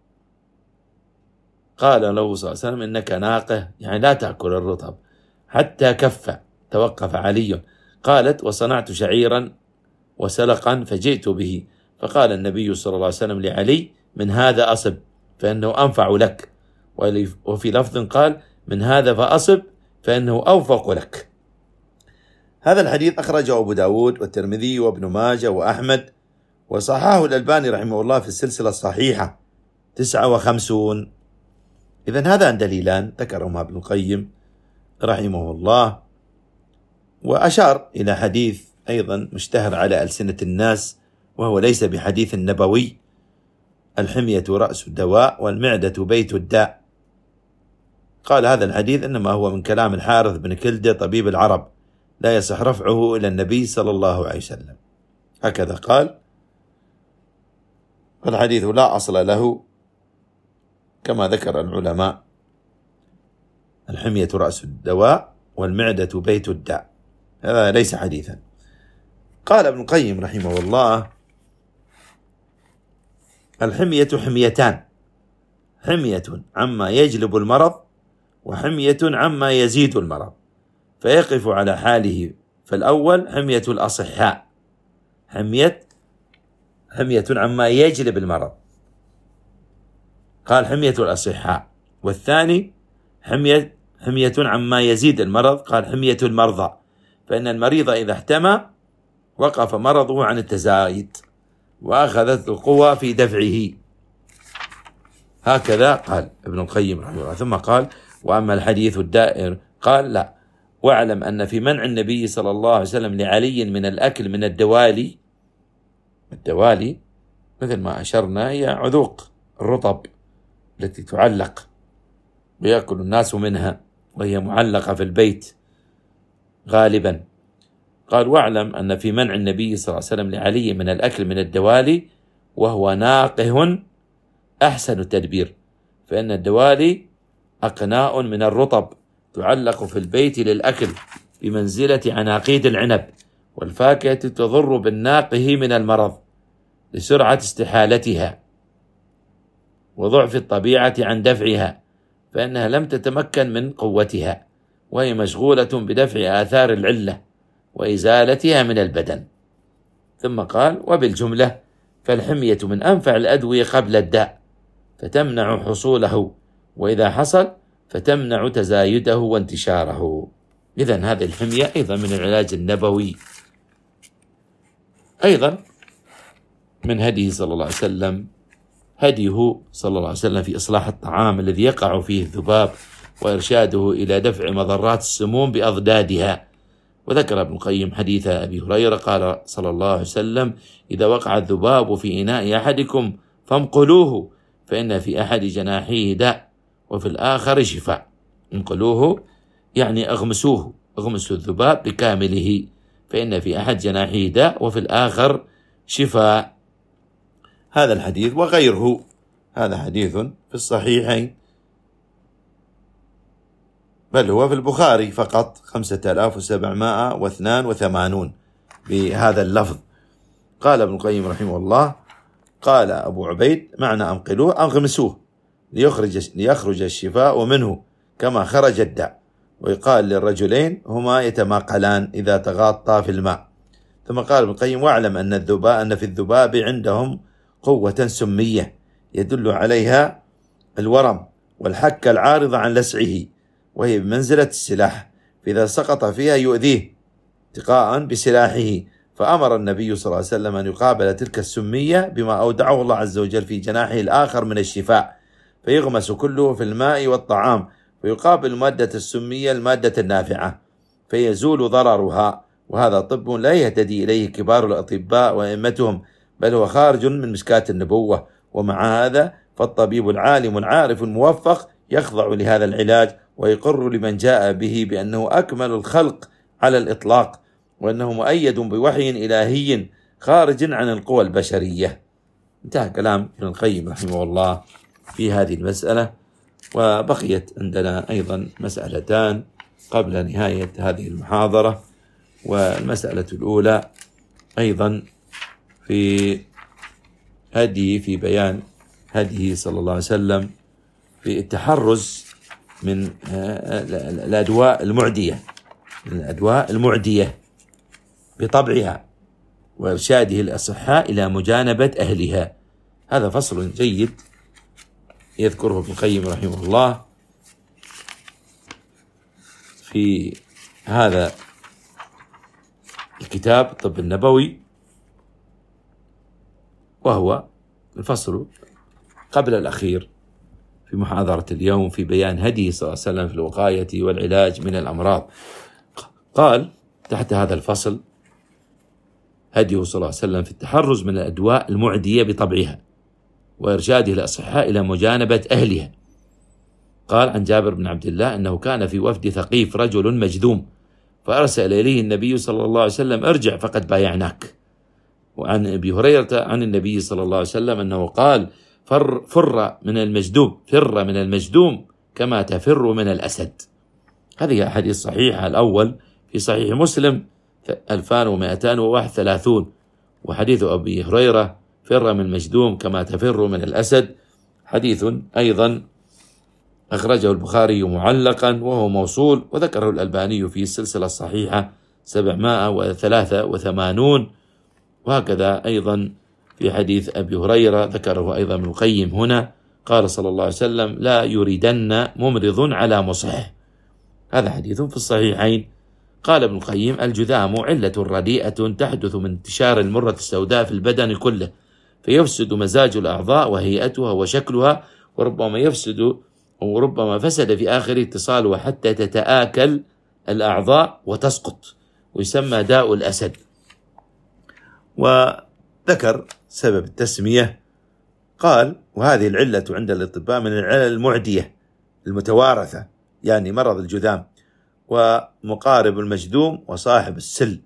Speaker 2: قال له صلى الله عليه وسلم: إنك ناقه، يعني لا تأكل الرطب، حتى كف. توقف علي.
Speaker 3: قالت: وصنعت شعيرا وسلقا فجئت به، فقال النبي صلى الله عليه وسلم لعلي: من هذا أصب فإنه أنفع لك، وفي لفظ قال: من هذا فأصب فإنه أوفق لك.
Speaker 2: هذا الحديث أخرجه أبو داود والترمذي وابن ماجه وأحمد، وصححه الألباني رحمه الله في السلسلة الصحيحة تسعة وخمسون. إذن هذان دليلان ذكرهما ابن القيم رحمه الله، وأشار إلى حديث أيضا مشتهر على ألسنة الناس وهو ليس بحديث نبوي: الحمية رأس الدواء والمعدة بيت الداء. قال هذا الحديث إنما هو من كلام الحارث بن كلدة طبيب العرب، لا يصح رفعه إلى النبي صلى الله عليه وسلم، هكذا قال. الحديث لا أصل له كما ذكر العلماء: الحمية رأس الدواء والمعدة بيت الداء، هذا ليس حديثا. قال ابن القيم رحمه الله: الحمية حميتان: حمية عما يجلب المرض، وحمية عما يزيد المرض، فيقف على حاله. فالأول حمية الأصحاء، حمية حمية عما يجلب المرض، قال حمية الأصحاء. والثاني حمية حمية عما يزيد المرض، قال حمية المرضى، فإن المريض إذا احتمى وقف مرضه عن التزايد وأخذت القوة في دفعه، هكذا قال ابن القيم رحمه الله. ثم قال: وأما الحديث الدائر، قال: لا، واعلم أن في منع النبي صلى الله عليه وسلم لعلي من الأكل من الدوالي، الدوالي مثل ما أشرنا هي عذوق الرطب التي تعلق ويأكل الناس منها، وهي معلقة في البيت غالبا. قال: واعلم أن في منع النبي صلى الله عليه وسلم لعلي من الأكل من الدوالي وهو ناقه أحسن التدبير، فإن الدوالي أقناء من الرطب تعلق في البيت للأكل بمنزلة عناقيد العنب، والفاكهة تضر بالناقه من المرض لسرعة استحالتها وضعف الطبيعة عن دفعها، فإنها لم تتمكن من قوتها، وهي مشغولة بدفع آثار العلة وإزالتها من البدن. ثم قال: وبالجملة فالحمية من أنفع الأدوية قبل الداء، فتمنع حصوله، وإذا حصل فتمنع تزايده وانتشاره. إذن هذه الحمية أيضا من العلاج النبوي، أيضا من هديه صلى الله عليه وسلم، هديه صلى الله عليه وسلم في إصلاح الطعام الذي يقع فيه الذباب، وإرشاده إلى دفع مضرات السموم بأضدادها. وذكر ابن القيم حديث أبي هريرة قال صلى الله عليه وسلم: إذا وقع الذباب في إناء أحدكم فامقلوه، فإن في أحد جناحيه داء وفي الآخر شفاء. انقلوه يعني أغمسوه، أغمسوا الذباب بكامله، فإن في أحد جناحيه داء وفي الآخر شفاء. هذا الحديث وغيره، هذا حديث في الصحيحين، بل هو في البخاري فقط خمسة آلاف وسبعمائة واثنان وثمانون بهذا اللفظ. قال ابن القيم رحمه الله: قال أبو عبيد: معنى أنقلوه أغمسوه ليخرج, ليخرج الشفاء منه كما خرج الداء. ويقال للرجلين هما يتماقلان إذا تغاطى في الماء. ثم قال ابن القيم: واعلم أن الذباب أن في الذباب عندهم قوة سمية يدل عليها الورم والحكة العارضة عن لسعه، وهي بمنزلة السلاح، فإذا سقط فيها يؤذيه اتقاء بسلاحه، فأمر النبي صلى الله عليه وسلم أن يقابل تلك السمية بما أودعه الله عز وجل في جناحه الآخر من الشفاء، فيغمس كله في الماء والطعام، فيقابل مادة السمية المادة النافعة فيزول ضررها. وهذا طب لا يهتدي إليه كبار الأطباء وأئمتهم، بل هو خارج من مشكاة النبوة. ومع هذا فالطبيب العالم العارف الموفق يخضع لهذا العلاج ويقر لمن جاء به بأنه أكمل الخلق على الإطلاق، وأنه مؤيد بوحي إلهي خارج عن القوى البشرية. انتهى كلام ابن القيم رحمه الله في هذه المسألة. وبقيت عندنا أيضا مسألتان قبل نهاية هذه المحاضرة. والمسألة الأولى أيضا في هديه في بيان هديه صلى الله عليه وسلم في التحرز من الأدواء المعدية من الأدواء المعدية
Speaker 3: بطبعها وإرشاده الأصحاء إلى مجانبة أهلها. هذا فصل جيد يذكره ابن القيم رحمه الله في هذا الكتاب الطب النبوي، وهو الفصل قبل الأخير في محاضرة اليوم في بيان هديه صلى الله عليه وسلم في الوقاية والعلاج من الأمراض. قال تحت هذا الفصل: هديه صلى الله عليه وسلم في التحرز من الأدواء المعدية بطبعها وإرشاده الأصحاء إلى مجانبة أهلها. قال عن جابر بن عبد الله أنه كان في وفد ثقيف رجل مجذوم، فأرسل إليه النبي صلى الله عليه وسلم: ارجع فقد بايعناك. وعن أبي هريرة عن النبي صلى الله عليه وسلم أنه قال: فر, فر من المجذوم فر من المجذوم كما تفر من الأسد. هذه حديث صحيح، الأول في صحيح مسلم ألفين ومئتين وواحد وثلاثين، وحديث أبي هريرة: فر من المجذوم كما تفر من الأسد، حديث أيضا أخرجه البخاري معلقا وهو موصول، وذكره الألباني في السلسلة الصحيحة سبعمائة وثلاثة وثمانين. وهكذا أيضا في حديث أبي هريرة ذكره أيضا ابن القيم هنا، قال صلى الله عليه وسلم: لا يريدن ممرض على مصح. هذا حديث في الصحيحين. قال ابن القيم: الجذام علة رديئة تحدث من انتشار المرة السوداء في البدن كله، فيفسد مزاج الأعضاء وهيئتها وشكلها، وربما يفسد وربما فسد في آخر اتصالها حتى تتآكل الأعضاء وتسقط، ويسمى داء الأسد.
Speaker 2: وذكر سبب التسمية، قال: وهذه العلة عند الأطباء من العلل المعدية المتوارثة، يعني مرض الجذام ومقارب المجذوم وصاحب السل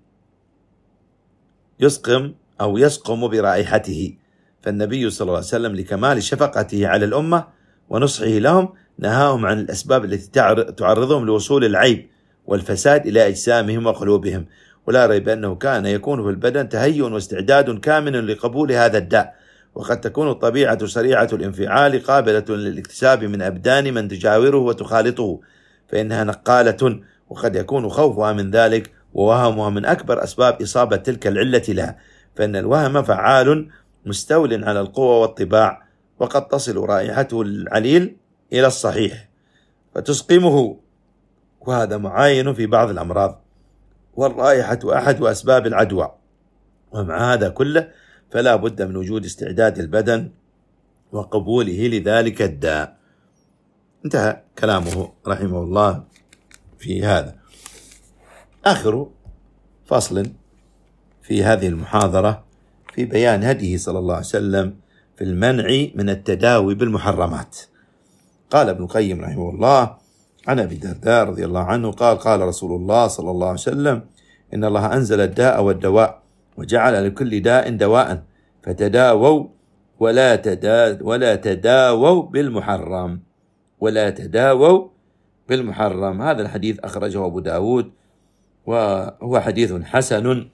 Speaker 2: يسقم أو يسقم برائحته. فالنبي صلى الله عليه وسلم لكمال شفقته على الأمة ونصحه لهم نهاهم عن الأسباب التي تعرضهم لوصول العيب والفساد إلى أجسامهم وقلوبهم. ولا ريب أنه كان يكون في البدن تهيئ واستعداد كامل لقبول هذا الداء، وقد تكون الطبيعة سريعة الانفعال قابلة للاكتساب من أبدان من تجاوره وتخالطه، فإنها نقالة، وقد يكون خوفها من ذلك ووهمها من أكبر أسباب إصابة تلك العلة لها، فإن الوهم فعال مستول على القوى والطباع، وقد تصل رائحته العليل إلى الصحيح فتسقمه، وهذا معاين في بعض الأمراض، والرائحة أحد أسباب العدوى. ومع هذا كله فلا بد من وجود استعداد البدن وقبوله لذلك الداء. انتهى كلامه رحمه الله في هذا. آخر فصل في هذه المحاضرة في بيان هديه صلى الله عليه وسلم في المنع من التداوي بالمحرمات. قال ابن القيم رحمه الله عن أبي الدرداء رضي الله عنه قال: قال رسول الله صلى الله عليه وسلم: إن الله أنزل الداء والدواء وجعل لكل داء دواء، فتداووا ولا تدا ولا تداووا بالمحرم ولا تداووا بالمحرم. هذا الحديث أخرجه أبو داود، وهو حديث حسن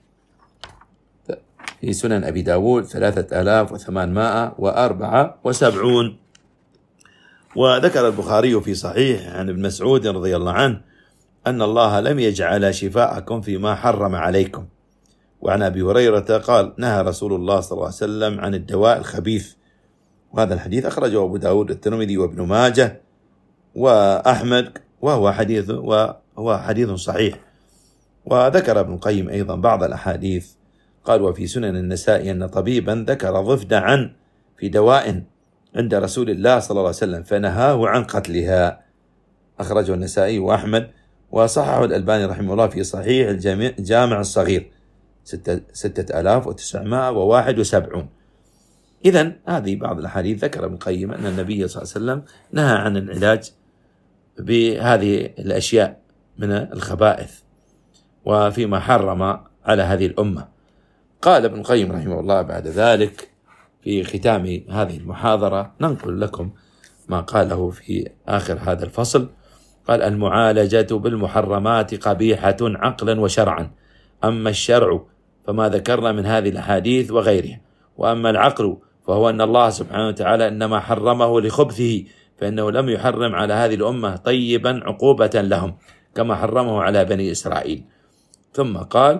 Speaker 2: في سنن أبي داود ثلاثة آلاف وثمانمائة وأربعة وسبعون. وذكر البخاري في صحيح عن ابن مسعود رضي الله عنه أن الله لم يجعل شفاءكم فيما حرم عليكم. وعن أبي هريرة قال: نهى رسول الله صلى الله عليه وسلم عن الدواء الخبيث. وهذا الحديث أخرجه أبو داود والترمذي وابن ماجه وأحمد، وهو حديث وهو حديث صحيح. وذكر ابن القيم أيضا بعض الأحاديث، قال: وفي سنن النسائي أن طبيبا ذكر ضفدعا في دواء عند رسول الله صلى الله عليه وسلم فنهاه عن قتلها. أخرجه النسائي وأحمد، وصححه الألباني رحمه الله في صحيح الجامع الصغير ستة آلاف وتسعمائة وواحد وسبعون. إذن هذه بعض الأحاديث ذكر ابن القيم أن النبي صلى الله عليه وسلم نهى عن العلاج بهذه الأشياء من الخبائث وفيما حرم على هذه الأمة. قال ابن القيم رحمه الله بعد ذلك في ختام هذه المحاضرة، ننقل لكم ما قاله في آخر هذا الفصل. قال: المعالجة بالمحرمات قبيحة عقلا وشرعا، أما الشرع فما ذكرنا من هذه الأحاديث وغيرها، وأما العقل فهو أن الله سبحانه وتعالى إنما حرمه لخبثه، فإنه لم يحرم على هذه الأمة طيبا عقوبة لهم كما حرمه على بني إسرائيل. ثم قال: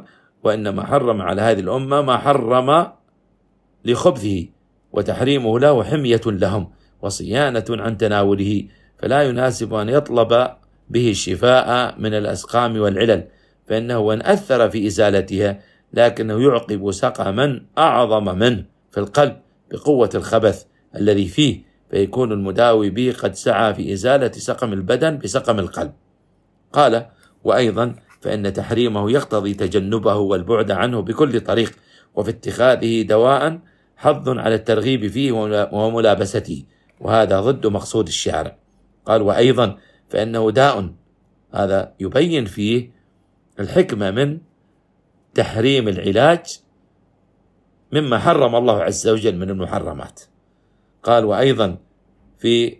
Speaker 3: وإنما حرم على هذه الأمة ما حرم لخبثه، وتحريمه له حمية لهم وصيانة عن تناوله، فلا يناسب أن يطلب به الشفاء من الأسقام والعلل، فإنه وإن أثر في إزالتها لكنه يعقب سقما أعظم منه في القلب بقوة الخبث الذي فيه، فيكون المداوي به قد سعى في إزالة سقم البدن بسقم القلب. قال: وأيضا فإن تحريمه يقتضي تجنبه والبعد عنه بكل طريق، وفي اتخاذه دواء حظ على الترغيب فيه وملابسته، وهذا ضد مقصود الشارع. قال: وأيضا فإنه داء، هذا يبين فيه الحكمة من تحريم العلاج مما حرم الله عز وجل من المحرمات. قال: وأيضا في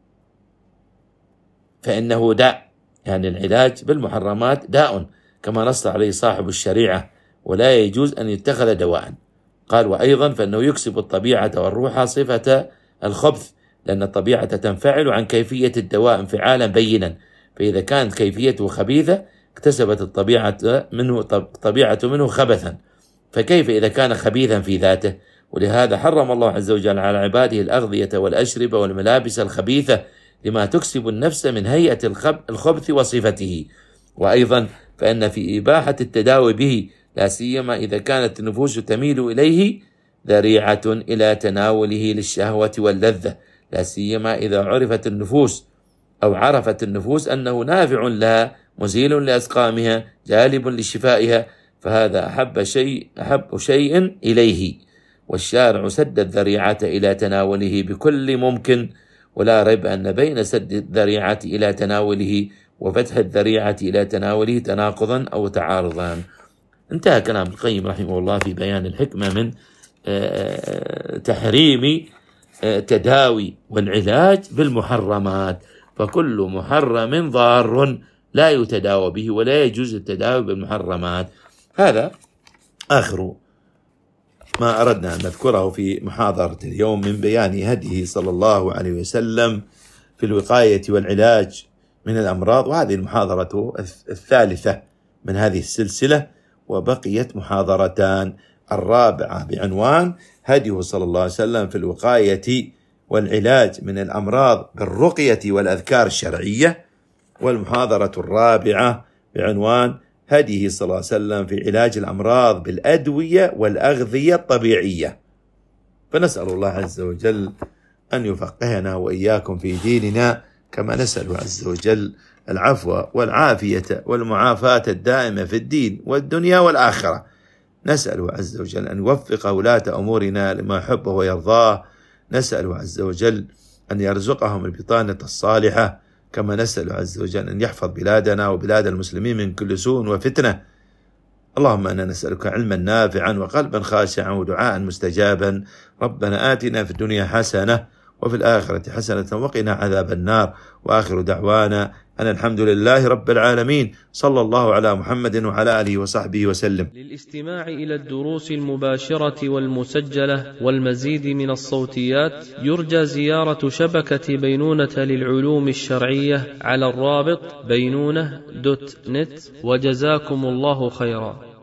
Speaker 3: فإنه داء، يعني العلاج بالمحرمات داء كما نص عليه صاحب الشريعة، ولا يجوز أن يتخذ دواء. قال: وأيضا فإنه يكسب الطبيعة والروح صفة الخبث، لأن الطبيعة تنفعل عن كيفية الدواء انفعالا بينا، فإذا كانت كيفيته خبيثة اكتسبت الطبيعة منه طبيعة منه خبثا، فكيف إذا كان خبيثا في ذاته؟ ولهذا حرم الله عز وجل على عباده الأغذية والأشربة والملابس الخبيثة لما تكسب النفس من هيئة الخبث وصفته. وأيضا فإن في إباحة التداوي به، لا سيما إذا كانت النفوس تميل إليه، ذريعة إلى تناوله للشهوة واللذة، لا سيما إذا عرفت النفوس أو عرفت النفوس أنه نافع لها مزيل لأسقامها جالب لشفائها، فهذا أحب شيء أحب شيء إليه، والشارع سد الذريعة إلى تناوله بكل ممكن، ولا ريب أن بين سد الذريعة إلى تناوله وفتح الذريعة إلى تناوله تناقضا أو تعارضا. انتهى كلام القيم رحمه الله في بيان الحكمة من تحريم تداوي والعلاج بالمحرمات، فكل محرم ضار لا يتداوى به، ولا يجوز التداوي بالمحرمات. هذا آخر ما أردنا أن نذكره في محاضرة اليوم من بيان هديه صلى الله عليه وسلم في الوقاية والعلاج من الأمراض، وهذه المحاضرة الثالثة من هذه السلسلة، وبقيت محاضرتان، الرابعة بعنوان هديه صلى الله عليه وسلم في الوقاية والعلاج من الأمراض بالرقية والأذكار الشرعية، والمحاضرة الرابعة بعنوان هديه صلى الله عليه وسلم في علاج الأمراض بالأدوية والأغذية الطبيعية. فنسأل الله عز وجل أن يفقهنا وإياكم في ديننا، كما نسأل عز وجل العفو والعافية والمعافاة الدائمة في الدين والدنيا والآخرة. نسأل عز وجل أن يوفق ولاة أمورنا لما يحبه ويرضاه، نسأل عز وجل أن يرزقهم البطانة الصالحة، كما نسأل عز وجل أن يحفظ بلادنا وبلاد المسلمين من كل سوء وفتنة. اللهم أنا نسألك علما نافعا وقلبا خاشعا ودعاء مستجابا. ربنا آتنا في الدنيا حسنة وفي الآخرة حسنة وقنا عذاب النار. وآخر دعوانا أن الحمد لله رب العالمين، صلى الله على محمد وعلى آله وصحبه وسلم.
Speaker 1: للاستماع إلى الدروس المباشرة والمسجلة والمزيد من الصوتيات، يرجى زيارة شبكة بينونة للعلوم الشرعية على الرابط بينونة دوت نت، وجزاكم الله خيرا.